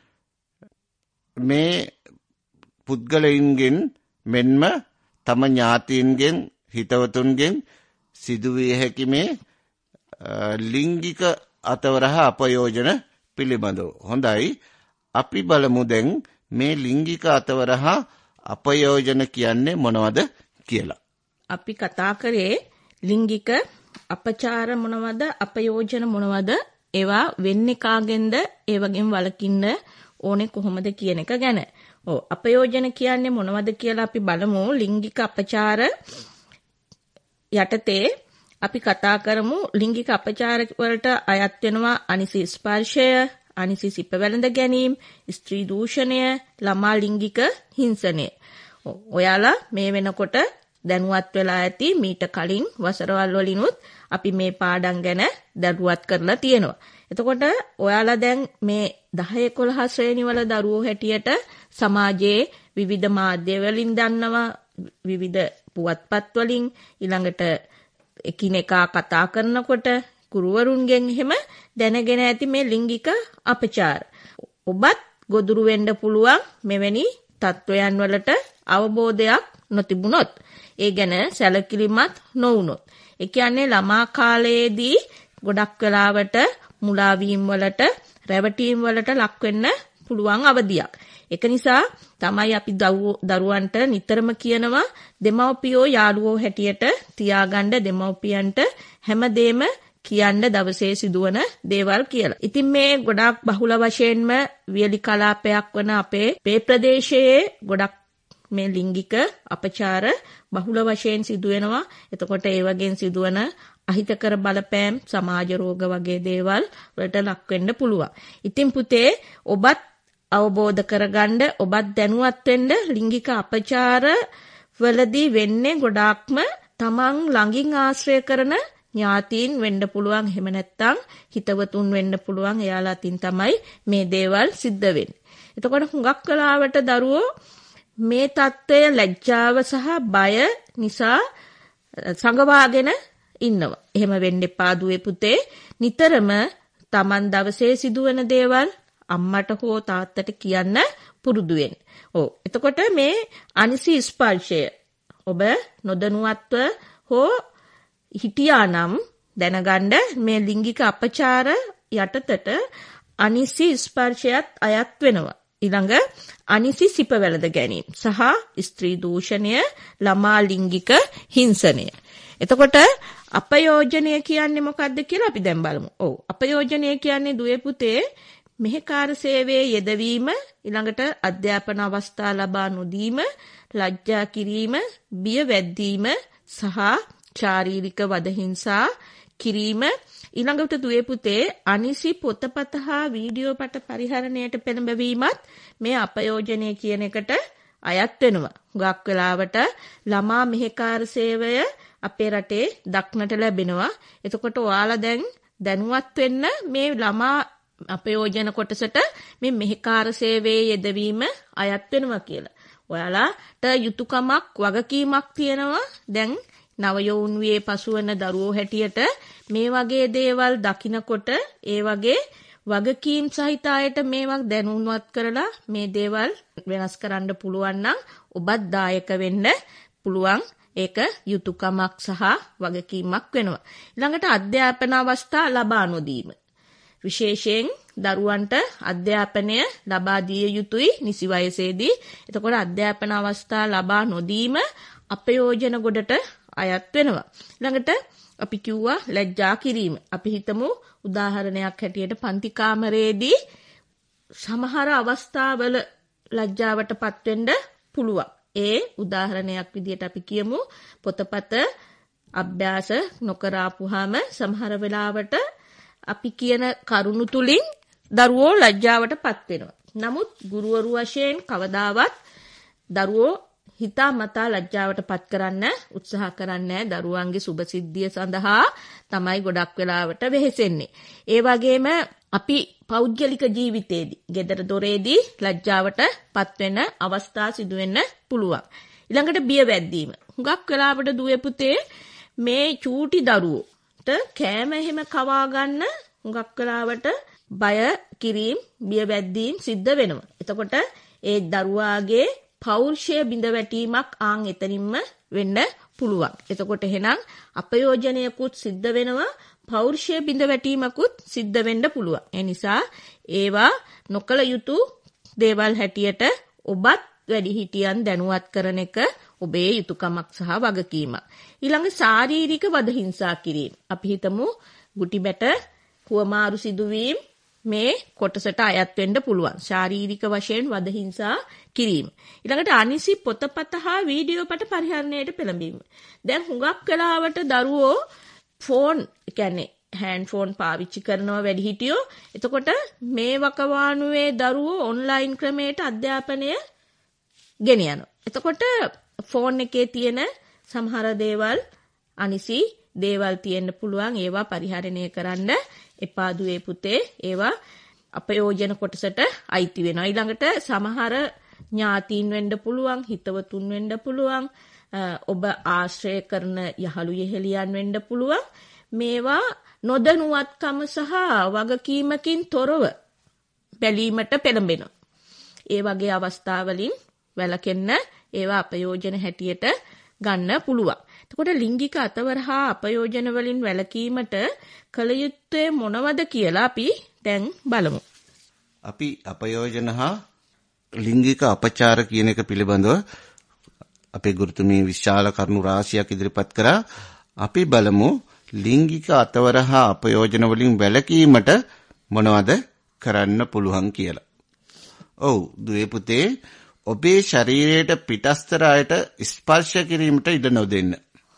මේ පුද්ගලයින්ගෙන් මෙන්ම තම ඥාතීන්ගෙන් හිතවතුන්ගෙන් සිදුවිය හැකි මේ ලිංගික අතවරහ අපයෝජන පිළිබඳව. හොඳයි, අපි බලමු දැන් මේ ලිංගික අතවරහ අපයෝජන කියන්නේ මොනවද කියලා. අපි කතා කරේ ලිංගික අපචාර මොනවද, අපයෝජන මොනවද, ඒවා වෙන්නේ කාගෙන්ද, ඒ වගේම වළකින්න ඕනේ කොහොමද කියන එක ගැන. අපයෝජන කියන්නේ මොනවද කියලා අපි බලමු. ලිංගික අපචාර යටතේ අපි කතා කරමු. ලිංගික අපචාර වලට අයත් වෙනවා අනිසි ස්පර්ශය, අනිසි සිප වැළඳ ගැනීම, ස්ත්‍රී දූෂණය, ළමා ලිංගික හිංසනය. ඔයාලා මේ වෙනකොට දැනුවත් වෙලා ඇති. මීට කලින් වසරවල් වලිනුත් අපි මේ පාඩම් ගැන දැනුවත් කරලා තියෙනවා. එතකොට ඔයාලා දැන් මේ 10 11 ශ්‍රේණි වල දරුවෝ හැටියට සමාජයේ විවිධ මාධ්‍ය වලින් දන්නවා, විවිධ පුවත්පත් වලින්, ඊළඟට එකිනෙකා කතා කරනකොට ගුරුවරුන්ගෙන් එහෙම දැනගෙන ඇති මේ ලිංගික අපචාර. ඔබත් ගොදුරු වෙන්න පුළුවන් මෙවැනි තත්වයන් වලට අවබෝධයක් නොතිබුණොත්, ඒ ගැන සැලකිලිමත් නොවුනොත්. ඒ කියන්නේ ළමා කාලයේදී ගොඩක් වෙලාවට මුලා වීම වලට, රැවටීම් වලට ලක් වෙන්න පුළුවන් අවධියක්. ඒක නිසා තමයි අපි දරුවන්ට නිතරම කියනවා දෙමව්පියෝ යාළුවෝ හැටියට තියාගන්න, දෙමව්පියන්ට හැමදේම කියන්න දවසේ සිදුවන දේවල් කියලා. ඉතින් මේ ගොඩක් බහුල වශයෙන්ම වියලි කලාපයක් වන අපේ ප්‍රදේශයේ ගොඩක් මේ ලිංගික අපචාර බහුල වශයෙන් සිදුවෙනවා. එතකොට ඒ වගේන් සිදුවන අහිතකර බලපෑම්, සමාජ රෝග වගේ දේවල් වලට ලක් වෙන්න පුළුවන්. ඉතින් පුතේ ඔබත් අවබෝධ කරගන්න, ඔබත් දැනුවත් වෙන්න ලිංගික අපචාර වලදී වෙන්නේ ගොඩාක්ම තමන් ළඟින් ආශ්‍රය කරන ඥාතීන් වෙන්න පුළුවන්. එහෙම නැත්නම් හිතවතුන් වෙන්න පුළුවන්. එයාලා අතින් තමයි මේ දේවල් සිද්ධ වෙන්නේ. එතකොට හුඟක් වෙලාවට දරුවෝ මේ தত্ত্বය ලැජ්ජාව සහ බය නිසා සංගවාගෙන ඉන්නවා. එහෙම වෙන්න එපා දුවේ පුතේ. නිතරම Taman දවසේ සිදුවන දේවල් අම්මට හෝ තාත්තට කියන්න පුරුදු වෙන්න. එතකොට මේ අනිසි ස්පර්ශය ඔබ නොදැනුවත්ව හෝ හිටියානම් දැනගන්න මේ ලිංගික අපචාර යටතට අනිසි ස්පර්ශයත් අයත් වෙනවා. ඊළඟ අනිසි සිප වැළඳ ගැනීම සහ ස්ත්‍රී දූෂණය, ළමා ලිංගික හිංසනය. එතකොට අපයෝජනය කියන්නේ මොකක්ද කියලා අපි දැන් බලමු. අපයෝජනය කියන්නේ දුවේ පුතේ මෙහෙකාර සේවයේ යෙදවීම, ඊළඟට අධ්‍යාපන අවස්ථා ලබා නොදීම, ලැජ්ජා කිරීම, බිය වැද්දීම සහ ශාරීරික වද හිංසා කිරීම. ඊළඟට දුවේ පුතේ අනිසි පොතපත හා වීඩියෝ පට පරිහරණයට පෙළඹවීමත් මේ අපයෝජනය කියන එකට අයත් වෙනවා. හුඟක් වෙලාවට ළමා මෙහෙකාර සේවය අපේ රටේ දක්නට ලැබෙනවා. එතකොට ඔයාලා දැන් දැනුවත් වෙන්න මේ ළමා අපයෝජන කොටසට මේ මෙහෙකාර සේවයේ යෙදවීම අයත් වෙනවා කියලා. ඔයාලාට යුතුයකමක්, වගකීමක් තියෙනවා. දැන් නවයෝන් වියේ පසුවන දරුවෝ හැටියට මේ වගේ දේවල් දකිනකොට ඒ වගේ වගකීම් සහිත අයට මේවක් දැනුම්වත් කරලා මේ දේවල් වෙනස් කරන්න පුළුවන් නම් ඔබත් දායක වෙන්න පුළුවන්. ඒක යුතුයකමක් සහ වගකීමක් වෙනවා. ඊළඟට අධ්‍යාපන අවස්ථා ලබා නොදීම. විශේෂයෙන් දරුවන්ට අධ්‍යාපනය ලබා දිය යුතුයි නිසි වයසේදී. එතකොට අධ්‍යාපන අවස්ථා ලබා නොදීම අපයෝජන ගොඩට අයත් වෙනවා. ඊළඟට අපි කිව්වා ලැජ්ජා කිරීම. අපි හිතමු උදාහරණයක් හැටියට පන්ති කාමරයේදී සමහර අවස්ථාවල ලැජ්ජාවටපත් වෙන්න පුළුවන්. ඒ උදාහරණයක් විදිහට අපි කියමු පොතපත අභ්‍යාස නොකර ආපුවාම සමහර වෙලාවට අපි කියන කරුණු තුලින් දරුවෝ ලැජ්ජාවටපත් වෙනවා. නමුත් ගුරුවරු වශයෙන් කවදාවත් දරුවෝ හිතාමතා ලැජ්ජාවට පත් කරන්න උත්සාහ කරන්නේ දරුවන්ගේ සුබසිද්ධිය සඳහා තමයි ගොඩක් වෙලාවට වෙහෙසෙන්නේ. ඒ වගේම අපි පෞද්ගලික ජීවිතයේදී, ගෙදර දොරේදී ලැජ්ජාවට පත් වෙන අවස්ථා සිදු වෙන්න පුළුවන්. ඊළඟට බිය වැද්දීම. හුඟක් වෙලාවට දුවේ පුතේ මේ චූටි දරුවෝට කෑම එහෙම කවා ගන්න හුඟක් වෙලාවට බය කිරීම, බිය වැද්දීම් සිද්ධ වෙනවා. එතකොට ඒ දරුවාගේ පෞරුෂය බිඳ වැටීමක් ආන් එතනින්ම වෙන්න පුළුවන්. එතකොට එහෙනම් අපයෝජනයකුත් සිද්ධ වෙනවා, පෞරුෂය බිඳ වැටීමකුත් සිද්ධ වෙන්න පුළුවන්. ඒ නිසා ඒවා නොකළ යුතු දේවල් හැටියට ඔබත් වැඩිහිටියන් දැනුවත් කරන එක ඔබේ යුතුයකමක් සහ වගකීමක්. ඊළඟ ශාරීරික වද හිංසා කිරීම. අපි හිතමු ගුටි බැට හුවමාරු සිදුවීම් මේ කොටසට අයත් වෙන්න පුළුවන්. ශාරීරික වශයෙන් වද හිංසා කිරීම. ඊළඟට අනිසි පොතපත හා වීඩියෝ පට පරිහරණයට පෙළඹීම. දැන් හුඟක් වෙලාවට දරුවෝ ෆෝන්, කියන්නේ හෑන්ඩ් ෆෝන් පාවිච්චි කරනවා වැඩිහිටියෝ. එතකොට මේ වකවානුවේ දරුවෝ ඔන්ලයින් ක්‍රමයට අධ්‍යාපනය ගෙන යනවා. එතකොට ෆෝන් එකේ තියෙන සමහර දේවල්, අනිසි දේවල් තියෙන්න පුළුවන්. ඒවා පරිහරණය කරන්න එපා දුවේ පුතේ. ඒවා අපයෝජන කොටසට අයිති වෙනවා. ඊළඟට සමහර ඥාතීන් වෙන්න පුළුවන්, හිතවතුන් වෙන්න පුළුවන්, ඔබ ආශ්‍රය කරන යහළු යෙහෙලියන් වෙන්න පුළුවන්. මේවා නොදැනුවත්කම සහ වගකීමකින් තොරව බැලීමට පෙළඹෙනවා. ඒ වගේ අවස්ථාවලින් වැළකෙන්න ඒවා අපයෝජන හැටියට ගන්න පුළුවන්. එතකොට ලිංගික අතවර හා අපයෝජන වලින් වැළකීමට කළ යුත්තේ මොනවද කියලා අපි දැන් බලමු. අපි අපයෝජන හා ලිංගික අපචාර කියන එක පිළිබඳව අපේ ගුරුතුමී විශාල කරුණු රාශියක් ඉදිරිපත් කරා. අපි බලමු ලිංගික අතවර හා අපයෝජන වලින් වැළකීමට මොනවද කරන්න පුළුවන් කියලා. ඔව් දුවේ පුතේ, ඔබේ ශරීරයට පිටස්තර අයට ස්පර්ශ කිරීමට ඉඩ නොදෙන්න.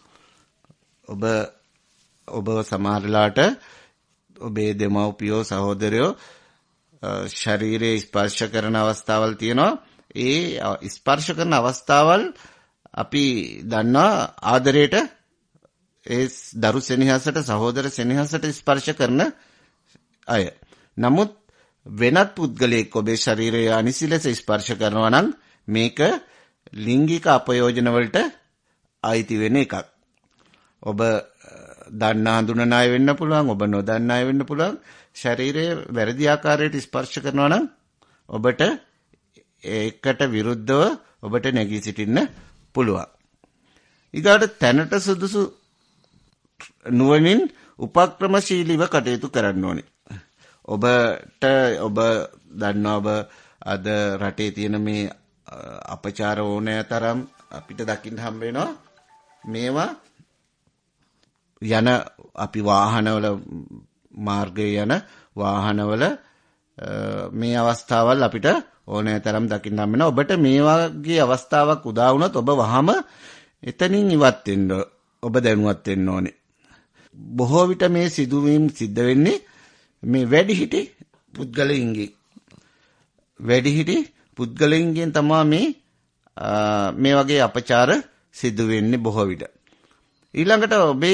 ඔබ සමහරලාට ඔබේ දෙමව්පියෝ සහෝදරයෝ ශරීරයේ ස්පර්ශ කරන අවස්ථාවල් තියෙනවා. ඒ ස්පර්ශ කරන අවස්ථාවල් අපි දන්නවා ආදරයට, ඒ දරු සෙනෙහසට, සහෝදර සෙනෙහසට ස්පර්ශ කරන අය. නමුත් වෙනත් පුද්ගලයෙක් ඔබේ ශරීරය අනිසි ලෙස ස්පර්ශ කරනවා නම් මේක ලිංගික අපයෝජන වලට අයිති වෙන එකක්. ඔබ දන්නා හඳුනන අය වෙන්න පුළුවන්, ඔබ නොදන්නා අය වෙන්න පුළුවන්. ශරීරයේ වැරදි ආකාරයට ස්පර්ශ කරනවා නම් ඔබට ඒකට විරුද්ධව ඔබට නැගී සිටින්න පුළුවන්. ඊගාට තැනට සුදුසු නුවණින් උපක්‍රමශීලීව කටයුතු කරන්න ඕනේ. ඔබ දන්නවා, ඔබ අද රටේ තියෙන මේ අපචාර ඕනෑ තරම් අපිට දකින්න හම්බ වෙනවා. මේවා යන අපි වාහනවල, මාර්ගයේ යන වාහනවල මේ අවස්ථාවල් අපිට ඕනෑ තරම් දකින්න හම්බ වෙනවා. ඔබට මේ වගේ අවස්ථාවක් උදා වුණොත් ඔබ වහම එතනින් ඉවත් වෙන්න, ඔබ දැනුවත් වෙන්න ඕනේ. බොහෝ විට මේ සිදුවීම් සිද්ධ වෙන්නේ මේ වැඩිහිටි පුද්ගලයන්ගෙන් තමයි මේ වගේ අපචාර සිදු වෙන්නේ බොහෝ විට. ඊළඟට ඔබේ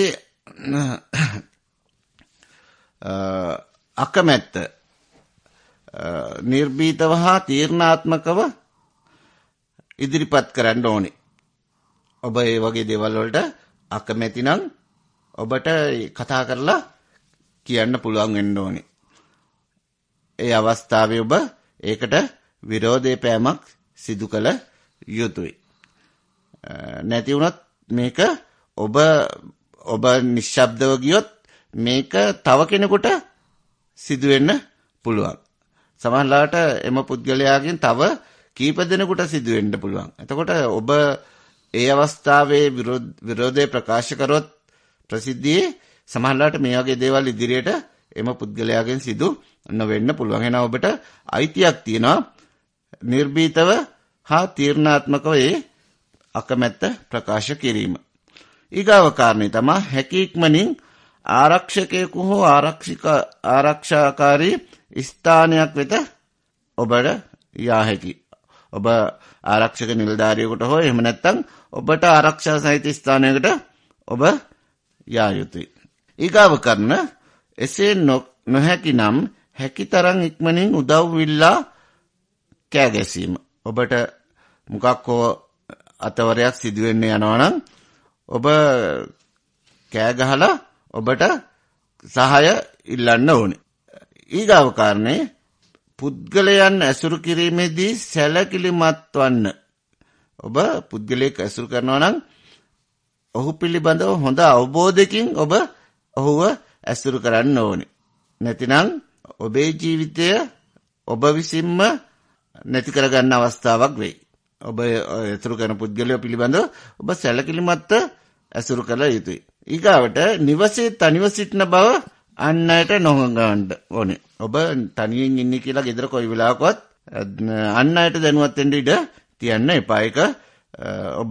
අකමැත්ත නිර්භීතව හා තීරණාත්මකව ඉදිරිපත් කරන්න ඕනේ. ඔබ ඒ වගේ දේවල් වලට අකමැති නම් ඔබට කතා කරලා කියන්න පුළුවන් වෙන්න ඕනේ. ඒ අවස්ථාවේ ඔබ ඒකට විරෝධය පෑමක් සිදු කළ යුතුයි. නැති වුණොත් මේක ඔබ නිශ්ශබ්දව ගියොත් මේක තව කෙනෙකුට සිදු වෙන්න පුළුවන්. සමහරවිට එම පුද්ගලයාගෙන් තව කීප දෙනෙකුට සිදු වෙන්න පුළුවන්. එතකොට ඔබ ඒ අවස්ථාවේ විරෝධය ප්‍රකාශ කරොත් ප්‍රසිද්ධියේ සමහරවිට මේ වගේ දේවල් ඉදිරියට එම පුද්ගලයාගෙන් සිදු නොවෙන්න පුළුවන්. එහෙනම් ඔබට අයිතියක් තියෙනවා නිර්භීතව හා තීරණාත්මකව ඒ අකමැත්ත ප්‍රකාශ කිරීම. ඊගාව කාරණේ තමයි හැකීක්මනින් ආරක්ෂකයෙකු හෝ ආරක්ෂාකාරී ස්ථානයක් වෙත ඔබට යා හැකි. ඔබ ආරක්ෂක නිලධාරියෙකුට හෝ එහෙම නැත්නම් ඔබට ආරක්ෂා සහිත ස්ථානයකට ඔබ යා යුතුයි. ඊගාව කරන එසේ නොහැකි නම් හැකිතරම් ඉක්මනින් උදව්විල්ලා කෑ ගැසීම. ඔබට මොකක් හෝ අතවරයක් සිදුවෙන්න යනවා නම් ඔබ කෑ ගහලා ඔබට සහාය ඉල්ලන්න ඕනේ. ඊගාව කාරණේ පුද්ගලයන් ඇසුරු කිරීමේදී සැලකිලිමත් වන්න. ඔබ පුද්ගලයෙක් ඇසුරු කරනවා නම් ඔහු පිළිබඳව හොඳ අවබෝධයකින් ඔබ ඔහුව ඇසුරු කරන්න ඕනේ. නැතිනම් ඔබේ ජීවිතය ඔබ විසින්ම නැති කරගන්න අවස්ථාවක් වෙයි. ඔබ ඇසුරු කරන පුද්ගලයෝ පිළිබඳව ඔබ සැලකිලිමත්ව ඇසුරු කළ යුතුයි. ඊගාවට නිවසේ තනිව සිටින බව අන් අයට නොහඟවන්න ඕනේ. ඔබ තනියෙන් ඉන්නේ කියලා ගෙදර කොයි වෙලාවකවත් අන් අයට දැනුවත් වෙන්න ඉඩ තියන්න එපා. ඒක ඔබ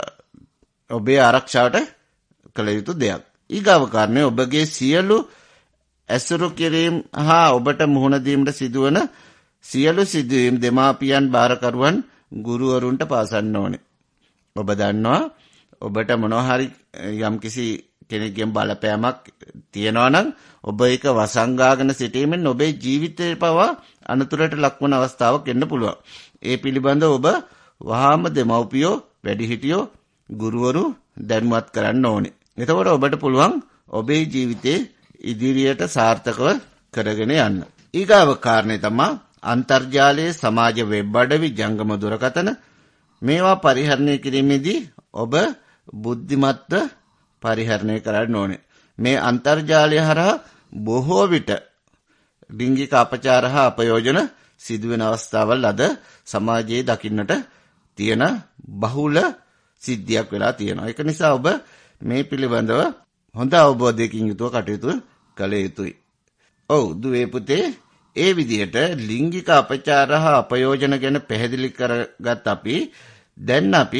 ඔබේ ආරක්ෂාවට කළ යුතු දෙයක්. ඊගාව කාරණේ ඔබගේ සියලු ඇසුරු කිරීම හා ඔබට මුහුණ දීමට සිදුවන සියලු සිදුවීම් දෙමාපියන් බාරකරුවන් ගුරුවරුන්ට පාසන්න ඕනේ. ඔබ දන්නවා ඔබට මොනවා හරි යම්කිසි කෙනෙක්ගෙන් බලපෑමක් තියෙනවා නම් ඔබ ඒක වසංගාගෙන සිටීමෙන් ඔබේ ජීවිතේ පවා අනතුරට ලක්වන අවස්ථාවක් එන්න පුළුවන්. ඒ පිළිබඳව ඔබ වහාම දෙමව්පියෝ, වැඩිහිටියෝ, ගුරුවරු දැනුවත් කරන්න ඕනේ. එතකොට ඔබට පුළුවන් ඔබේ ජීවිතේ ඉදිරියට සාර්ථකව කරගෙන යන්න. ඊගාව කාරණේ තමයි අන්තර්ජාලයේ සමාජ වෙබ් අඩවි, ජංගම දුරකථන මේවා පරිහරණය කිරීමේදී ඔබ බුද්ධිමත්ව පරිහරණය කරන්න ඕනේ. මේ අන්තර්ජාලය හරහා බොහෝ විට ලිංගික අපචාර හා අපයෝජන සිදුවෙන අවස්ථාවල් අද සමාජයේ දකින්නට තියෙන බහුල සිද්ධියක් වෙලා තියෙනවා. ඒක නිසා ඔබ මේ පිළිබඳව හොඳ අවබෝධයකින් යුතුව කටයුතු කළ යුතුයි. ඔව් දුවේ පුතේ, ඒ විදිහට ලිංගික අපචාර හා අපයෝජන ගැන පැහැදිලි කරගත් දැන් අපි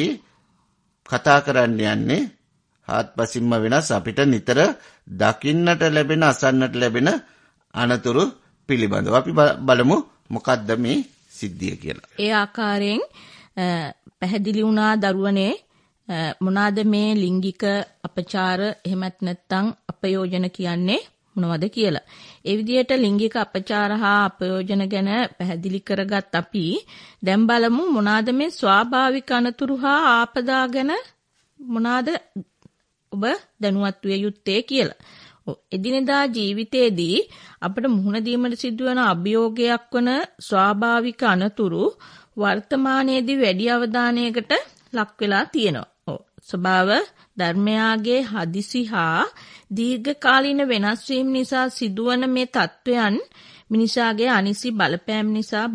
කතා කරන්න යන්නේ හාත්පසින්ම වෙනස් අපිට නිතර දකින්නට ලැබෙන, අසන්නට ලැබෙන අනතුරු පිළිබඳව. අපි බලමු මොකක්ද මේ සිද්ධිය කියලා. ඒ ආකාරයෙන් පැහැදිලි වුණා දරුවනේ මොනවාද මේ ලිංගික අපචාර එහෙමත් නැත්නම් අපයෝජන කියන්නේ මොනවද කියලා. ඒ විදිහට ලිංගික අපචාර හා අපයෝජන ගැන පැහැදිලි කරගත් අපි දැන් බලමු මොනවාද මේ ස්වාභාවික අනතුරු හා ආපදා ගැන මොනවාද ඔබ දැනුවත් විය යුත්තේ කියලා. එදිනෙදා ජීවිතයේදී අපිට මුහුණ දීමට සිදුවන අභියෝගයක් වන ස්වාභාවික අනතුරු වර්තමානයේදී වැඩි අවධානයකට ලක් වෙලා තියෙනවා. ස්වභාව ධර්මයාගේ හදිසි හා දීර්ඝකාලීන වෙනස් වීම නිසා සිදුවන මේ තත්වයන් මිනිසාගේ අනිසි බලපෑම් නිසා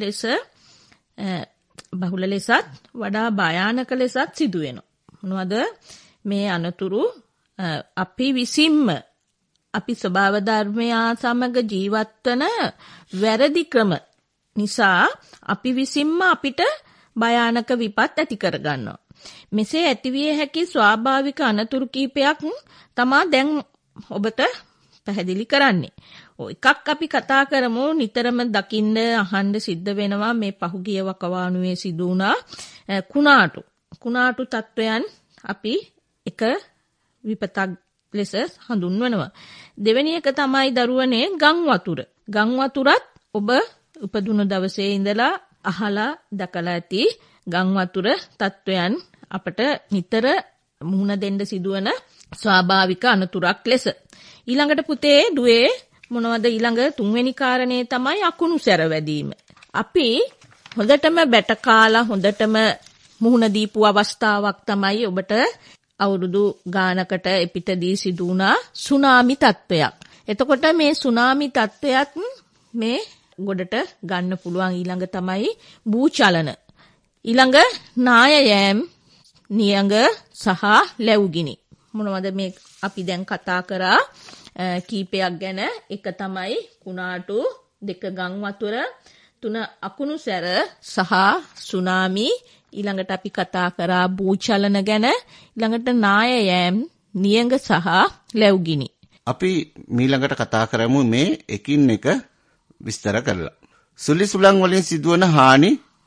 බහුල ලෙසත් වඩා භයානක ලෙසත් සිදුවෙනවා. මොනවද මේ අනතුරු? අපි විසින්ම අපි ස්වභාව ධර්මයා සමග ජීවත් වන වැරදි ක්‍රම නිසා අපි විසින්ම අපිට භයානක විපත් ඇති කරගන්නවා. මෙසේ ඇතිවිය හැකි ස්වාභාවික අනතුරු කීපයක් තමා දැන් ඔබට පැහැදිලි කරන්නේ. එකක් අපි කතා කරමු, නිතරම දකින්න අහන්න සිද්ධ වෙනවා මේ පහුගිය වකවානුවේ සිදු වුණා කුණාටු තත්වයන් අපි එක විපතක් ලෙස හඳුන්වනවා. දෙවෙනි එක තමයි දරුවනේ ගම් වතුර. ගම් වතුරත් ඔබ උපදුණු දවසේ ඉඳලා අහලා දැකලා ඇති ගම් වතුර තත්වයන් අපට නිතර මුහුණ දෙන්න සිදුවන ස්වාභාවික අනතුරක් ලෙස. ඊළඟට පුතේ දුවේ මොනවද ඊළඟ තුන්වෙනි කාරණේ තමයි අකුණු සැරවැදීම. අපි හොඳටම බැට කාලා හොඳටම මුහුණ දීපු අවස්ථාවක් තමයි ඔබට අවුරුදු ගානකට එපිටදී සිදු වුණා සුනාමි තත්ත්වයක්. එතකොට මේ සුනාමි තත්ත්වයක් මේ ගොඩට ගන්න පුළුවන්. ඊළඟ තමයි භූචලන. ඊළඟ නායයෑම්, නියඟ සහ ලැබුගිනි. මොනවද මේ අපි දැන් කතා කරා කීපයක් ගැන. එක තමයි කුණාටු, දෙක ගම් වතුර, තුන අකුණු සැර සහ සුනාමි. ඊළඟට අපි කතා කරා භූචලන ගැන. ඊළඟට නායයෑම්, නියඟ සහ ලැබුගිනි. අපි ඊළඟට කතා කරමු මේ එකින් එක විස්තර කරලා. සුලි සුළං වලින් සිදුවන හානි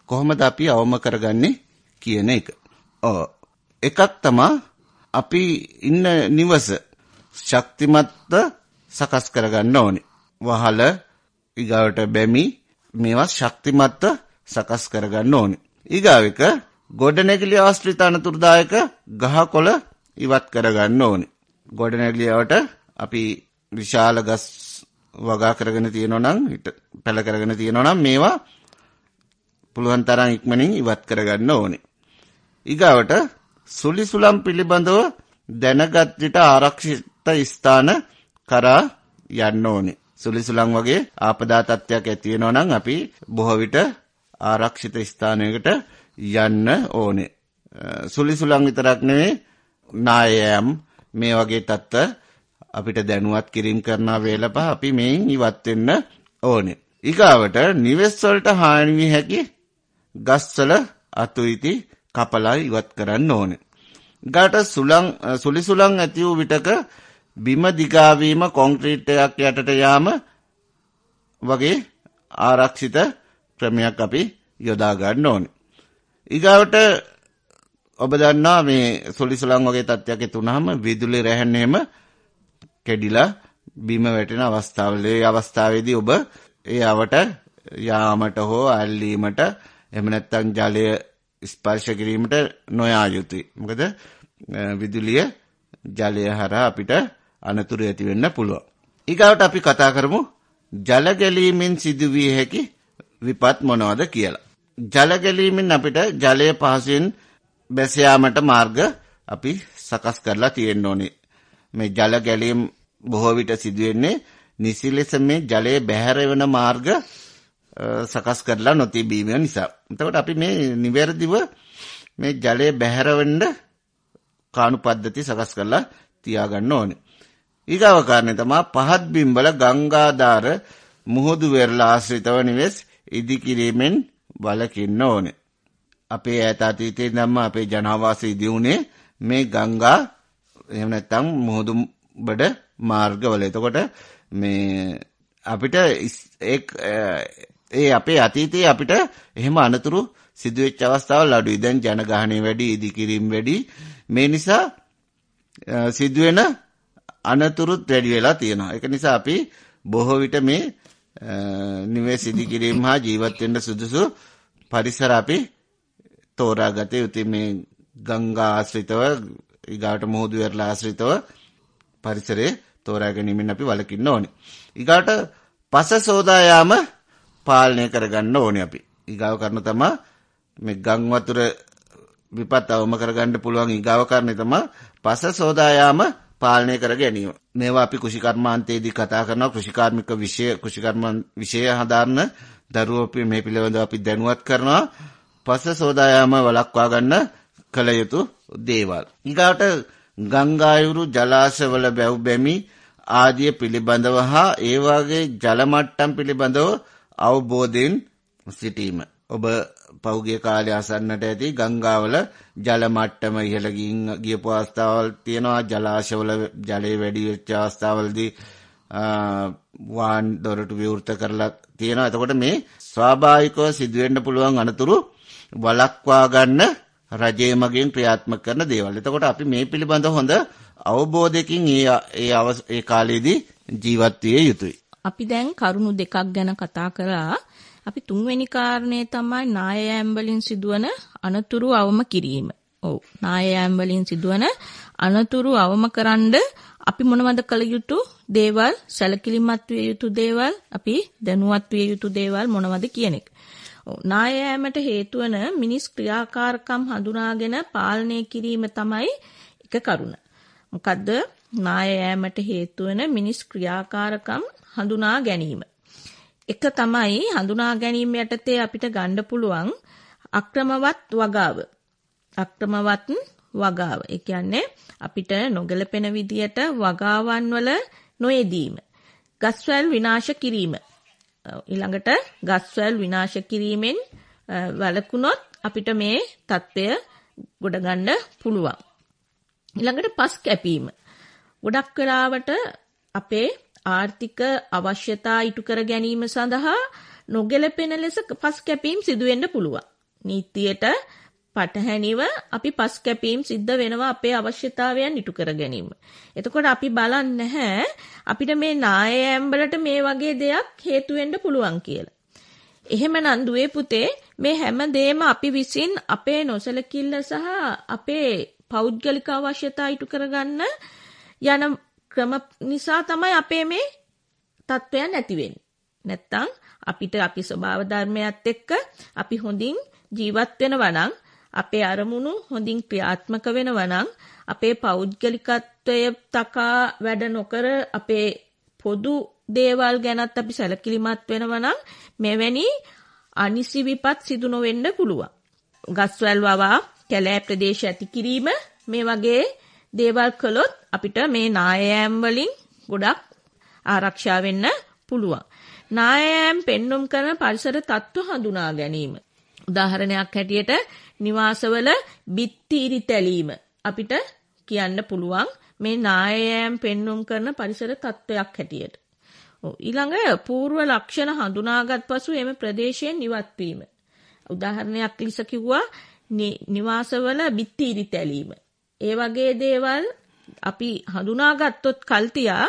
කොහොමද අපි අවම කරගන්නේ කියන එක. එකක් තමයි අපි ඉන්න නිවස ශක්තිමත්ව සකස් කරගන්න ඕනේ. වහල ඊගාවට බැමි මේවා ශක්තිමත්ව සකස් කරගන්න ඕනේ. ඊගාව එක ගොඩනැගිලි ආශ්‍රිත අනතුරුදායක ගහකොළ ඉවත් කරගන්න ඕනේ. ගොඩනැගිලියට අපි විශාල ගස් වගා කරගෙන තියෙනවා නම් පැල කරගෙන තියෙනවා නම් මේවා පුළුවන් තරම් ඉක්මනින් ඉවත් කරගන්න ඕනේ. ඊගාවට සුලිසුලම් පිළිබඳව දැනගත් විට ආරක්ෂිත ස්ථාන කරා යන්න ඕනේ. සුලිසුලම් වගේ ආපදා තත්ත්වයක් ඇති වෙනවා නම් අපි බොහෝ විට ආරක්ෂිත ස්ථානයකට යන්න ඕනේ. සුලිසුලම් විතරක් නෙවෙයි නායම් මේ වගේ තත්ත්ව අපිට දැනුවත් කිරීම කරන වේලපහ අපි මේන් ඉවත් වෙන්න ඕනේ. ඊගාවට නිවෙස් වලට හානි වී හැකි ගස්වල අතු ඉති කපලා ඉවත් කරන්න ඕනේ. ඊගාට සුලිසුලම් ඇති වූ විටක බිම දිගාවීම කොන්ක්‍රීට් එකක් යටට යාම වගේ ආරක්ෂිත ක්‍රමයක් අපි යොදා ගන්න ඕනේ. ඊගාවට ඔබ දන්නවා මේ සුලිසුලම් වගේ තත්ත්වයක් ඇතුණාම විදුලි රැහැනේම කැඩිලා බිම වැටෙන අවස්ථාවල ඒ අවස්ථාවේදී ඔබ ඒ අවට යාමට හෝ ඇල්ලීමට එහෙම නැත්නම් ජලය ස්පර්ශ කිරීමට නොයා යුතුයි. මොකද විදුලිය ජලය හරහා අපිට අනතුරු ඇති වෙන්න පුළුවන්. ඊගාවට අපි කතා කරමු ජල ගැලීමෙන් සිදුවිය හැකි විපත් මොනවද කියලා. ජල ගැලීමෙන් අපිට ජලය පහසුවෙන් බැස යාමට මාර්ග අපි සකස් කරලා තියෙන්න ඕනේ. මේ ජල ගැලීම් බොහෝ විට සිදුවෙන්නේ නිසි ලෙස මේ ජලය බැහැර වෙන මාර්ග සකස් කරලා නොතිබීම නිසා. එතකොට අපි මේ නිවැරදිව මේ ජලය බැහැර වෙන්න කාණු පද්ධති සකස් කරලා තියාගන්න ඕනේ. ඊගාව කාරණේ තමයි පහත් බිම්වල ගංගාධාර මුහුදු වෙරළ ආශ්‍රිතව නිවෙස් ඉදිකිරීමෙන් වළකින්න ඕනේ. අපේ ඈත අතීතයේ නම් අපේ ජනවාස ඉදි වුණේ මේ ගංගා එහෙම නැත්නම් මුහුදු බඩ මාර්ගවල. එතකොට මේ අපිට ඒ අපේ අතීතයේ අපිට එහෙම අනතුරු සිදුවෙච්ච අවස්ථාවල් අඩුයි. දැන් ජනගහනය වැඩි, ඉදිකිරීම වැඩි. මේ නිසා සිදුවෙන අනතුරුත් වැඩි වෙලා තියෙනවා. ඒක නිසා අපි බොහෝ විට මේ නිවෙස් ඉදිකිරීම හා ජීවත් වෙන්න සුදුසු පරිසර අපි තෝරාගත යුතුයි. මේ ගංගා ආශ්‍රිතව ඊගාට මුහුදු වෙරළ ආශ්‍රිතව පරිසරයේ තෝරා ගැනීමෙන් අපි වළකින්න ඕනේ. ඊගාට පස සෝදා යාම පාලනය කරගන්න ඕනේ අපි. ඊගාව කරන තමයි මේ ගම් වතුර විපත් අවම කරගන්න පුළුවන් ඊගාව කරන්නේ තමයි පස සෝදා යාම පාලනය කර ගැනීම. මේවා අපි කෘෂිකර්මාන්තයේදී කතා කරනවා. කෘෂිකාර්මික විෂය හදාරන දරුවෝ මේ පිළිබඳව අපි දැනුවත් කරනවා. පස සෝදා යාම වළක්වා ගන්න කළ යුතු දේවල්. ඊගාට ගංගායුරු ජලාශවල බැව් බැමි ආදිය පිළිබඳව හා ඒ වගේ ජල මට්ටම් පිළිබඳව අවබෝධයෙන් සිටීම. ඔබ පෞගිය කාලේ අසන්නට ඇති ගංගාවල ජල මට්ටම ඉහළ ගියපු අවස්ථාවල් තියෙනවා. ජලාශවල ජලය වැඩි වෙච්ච අවස්ථාවලදී වාන් දොරටු විවෘත කරලා තියෙනවා. එතකොට මේ ස්වාභාවිකව සිදුවෙන්න පුළුවන් අනතුරු වළක්වා ගන්න රජයේ මගින් ක්‍රියාත්මක කරන දේවල්. එතකොට අපි මේ පිළිබඳව හොඳ අවබෝධයකින් ඒ කාලේදී ජීවත් විය යුතුයි. අපි දැන් කරුණු දෙකක් ගැන කතා කරා. අපි තුන්වෙනි කාරණේ තමයි නායයන් වලින් සිදුවන අනතුරු අවම කිරීම. ඔව් නායයන් වලින් සිදුවන අනතුරු අවම කරන්න අපි මොනවද කළ යුතු දේවල්, සැලකිලිමත් විය යුතු දේවල්, අපි දැනුවත් විය යුතු දේවල් මොනවද කියන එක. නායයන්ට හේතු වන මිනිස් ක්‍රියාකාරකම් හඳුනාගෙන පාලනය කිරීම තමයි එක කරුණ. මොකද්ද නායයන්ට හේතු වන මිනිස් ක්‍රියාකාරකම් හඳුනා ගැනීම. එක තමයි හඳුනා ගැනීම යටතේ අපිට ගන්න පුළුවන් අක්‍රමවත් වගාව. අක්‍රමවත් වගාව. ඒ කියන්නේ අපිට නොගැලපෙන විදියට වගාවන් වල නොයෙදීම. ගස්වැල් විනාශ කිරීම. ඊළඟට ගස්වැල් විනාශ කිරීමෙන් වැළකුණොත් අපිට මේ தත්ත්වය ගොඩ ගන්න පුළුවන්. ඊළඟට පස් කැපීම. ගොඩක් වෙලාවට අපේ ආර්ථික අවශ්‍යතා ඉටු කර ගැනීම සඳහා නොගැලපෙන ලෙස පස් කැපීම් සිදු වෙන්න පුළුවන්. නීතියට පටහැනිව අපි පස් කැපීම් සිද්ධ වෙනවා අපේ අවශ්‍යතාවයන් ඉටු කර ගැනීම. එතකොට අපි බලන්නේ නැහැ අපිට මේ නායෑම් වලට මේ වගේ දෙයක් හේතු වෙන්න පුළුවන් කියලා. එහෙමනම් දුවේ පුතේ මේ හැම දෙයක්ම අපි විසින් අපේ නොසලකිල්ල සහ අපේ පෞද්ගලික අවශ්‍යතා ඉටු කරගන්න යන ක්‍රම නිසා තමයි අපේ මේ තත්ත්වයන් ඇති වෙන්නේ. නැත්තම් අපිට අපි ස්වභාව ධර්මයත් එක්ක අපි හොඳින් ජීවත් වෙනවා නම් අපේ අරමුණු හොඳින් ක්‍රියාත්මක වෙනවා නම් අපේ පෞද්ගලිකත්වය තකා වැඩ නොකර අපේ පොදු දේවල් ගැනත් අපි සැලකිලිමත් වෙනවා නම් මෙවැනි අනිසි විපත් සිදු නොවෙන්න පුළුවන්. ගස්වැල් වවා කැලෑ ප්‍රදේශ ඇති කිරීම මේ වගේ දේවල් කළොත් අපිට මේ නායෑම් වලින් ගොඩක් ආරක්ෂා වෙන්න පුළුවන්. නායෑම් පෙන්눔 කරන පරිසර තත්ත්ව හඳුනා ගැනීම. උදාහරණයක් හැටියට නිවාසවල බිත්ති ඉරිතැලීම අපිට කියන්න පුළුවන් මේ නායෑම් පෙන්눔 කරන පරිසර තත්ත්වයක් හැටියට. ඊළඟ పూర్ව ලක්ෂණ හඳුනාගත් පසු එම ප්‍රදේශයෙන් ඉවත් වීම. උදාහරණයක් ලෙස කිව්වා නිවාසවල බිත්ති ඉරිතැලීම. ඒ වගේ දේවල් අපි හඳුනාගත්තොත් කල්තියා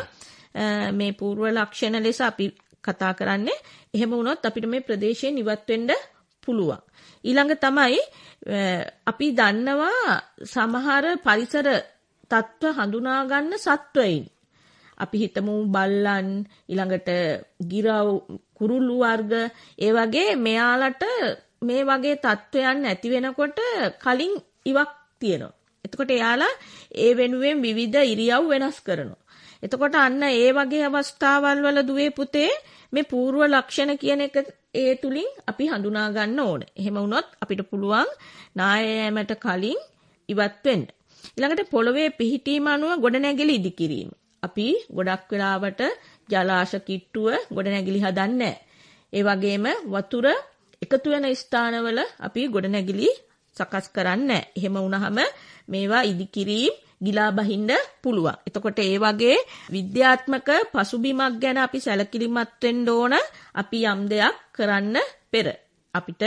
මේ పూర్ව ලක්ෂණ ලෙස අපි කතා කරන්නේ. එහෙම වුණොත් අපිට මේ ප්‍රදේශයෙන් ඉවත් වෙන්න පුළුවන්. ඊළඟ තමයි අපි දන්නවා සමහර පරිසර තත්ත්ව හඳුනා ගන්න සත්වයින්. අපි හිතමු බල්ලන් ඊළඟට ගිරව් කුරුල්ලු වර්ග ඒ වගේ මෙයාලට මේ වගේ තත්ත්වයන් ඇති වෙනකොට කලින් ඉවක් තියෙනවා. එතකොට එයාලා ඒ වෙනුවෙන් විවිධ ඉරියව් වෙනස් කරනවා. එතකොට අන්න ඒ වගේ අවස්ථාවල් වල දුවේ පුතේ මේ పూర్ව ලක්ෂණ කියන එක ඒ තුලින් අපි හඳුනා ගන්න ඕනේ. එහෙම වුණොත් අපිට පුළුවන් නායෑමට කලින් ඉවත් වෙන්න. ඊළඟට පොළවේ පිහිටීම අනුව ගොඩනැගිලි ඉදිකිරීම. අපි ගොඩක් වෙලාවට ජලාශ කිට්ටුව ගොඩනැගිලි හදන්නේ නැහැ. ඒ වගේම වතුර එකතු වෙන ස්ථානවල අපි ගොඩනැගිලි සකස් කරන්නේ නැහැ. එහෙම වුණාම මේවා ඉදිකිරීම ගිලා බහින්න පුළුවන්. එතකොට ඒ වගේ විද්‍යාත්මක පසුබිමක් ගැන අපි සැලකිලිමත් වෙන්න ඕන. අපි යම් දෙයක් කරන්න පෙර අපිට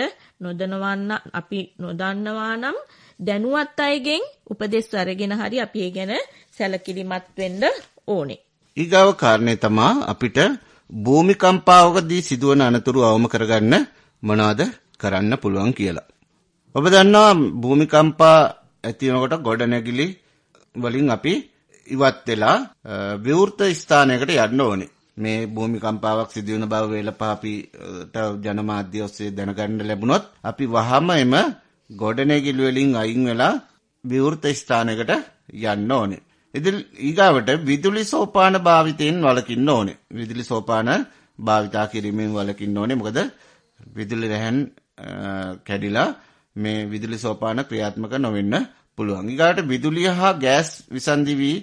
නොදන්නවා නම් දැනුවත් අයගෙන් උපදෙස් අරගෙන හරි අපි ඒ ගැන සැලකිලිමත් වෙන්න ඕනේ. ඊගාව කාරණේ තමා අපිට භූමිකම්පාවකදී සිදුවන අනතුරු අවම කරගන්න මොනවද කරන්න පුළුවන් කියලා. ඔබ දන්නවා භූමිකම්පා ඇති වෙනකොට ගොඩනැගිලි වලින් අපි ඉවත් වෙලා විවෘත ස්ථානයකට යන්න ඕනේ. මේ භූමිකම්පාවක් සිදු වෙන බව වේලපහ අපිට ජනමාධ්‍ය ඔස්සේ දැනගන්න ලැබුණොත් අපි වහම එම ගොඩනැගිලි වලින් අයින් වෙලා විවෘත ස්ථානයකට යන්න ඕනේ. ඉතින් ඊගාවට විදුලි සෝපාන භාවිතයෙන් වළකින්න ඕනේ. විදුලි සෝපාන භාවිතා කිරීමෙන් වළකින්න ඕනේ. මොකද විදුලි රැහන් කැඩිලා මේ විදුලි සෝපාන ක්‍රියාත්මක නොවෙන්න පුළුවන්. ඊගාට විදුලිය හා ගෑස් විසන්ධි වී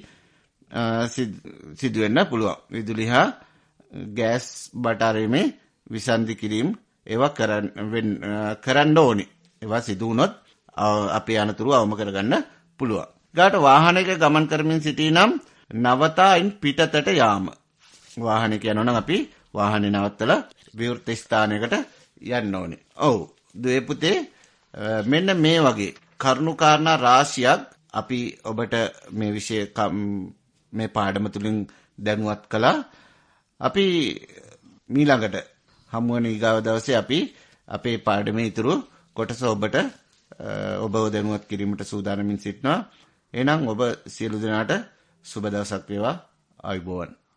සිදු වෙන්න පුළුවන්. විදුලිය හා ගෑස් බටාරයේ විසන්ධි කිරීම ඒවා කරන්න ඕනේ. ඒවා සිදු වුණොත් අපේ අනතුරු අවම කරගන්න පුළුවන්. ඊගාට වාහනයක ගමන් කරමින් සිටිනම් නවතායින් පිටතට යාම. වාහනයක යනවා නම් අපි වාහනේ නවත්තලා විවෘත ස්ථානයකට යන්න ඕනේ. ඔව්. දුවේ පුතේ මෙන්න මේ වගේ කරුණු කාරණා රාශියක් අපි ඔබට මේ විෂය මේ පාඩම තුලින් දැනුවත් කළා. අපි ඊළඟට හමු වෙන ඊගාව දවසේ අපි අපේ පාඩමේ ඉතුරු කොටස ඔබව දැනුවත් කිරීමට සූදානම්ින් සිටිනවා. එහෙනම් ඔබ සියලු දෙනාට සුබ දවසක් වේවා. ආයුබෝවන්.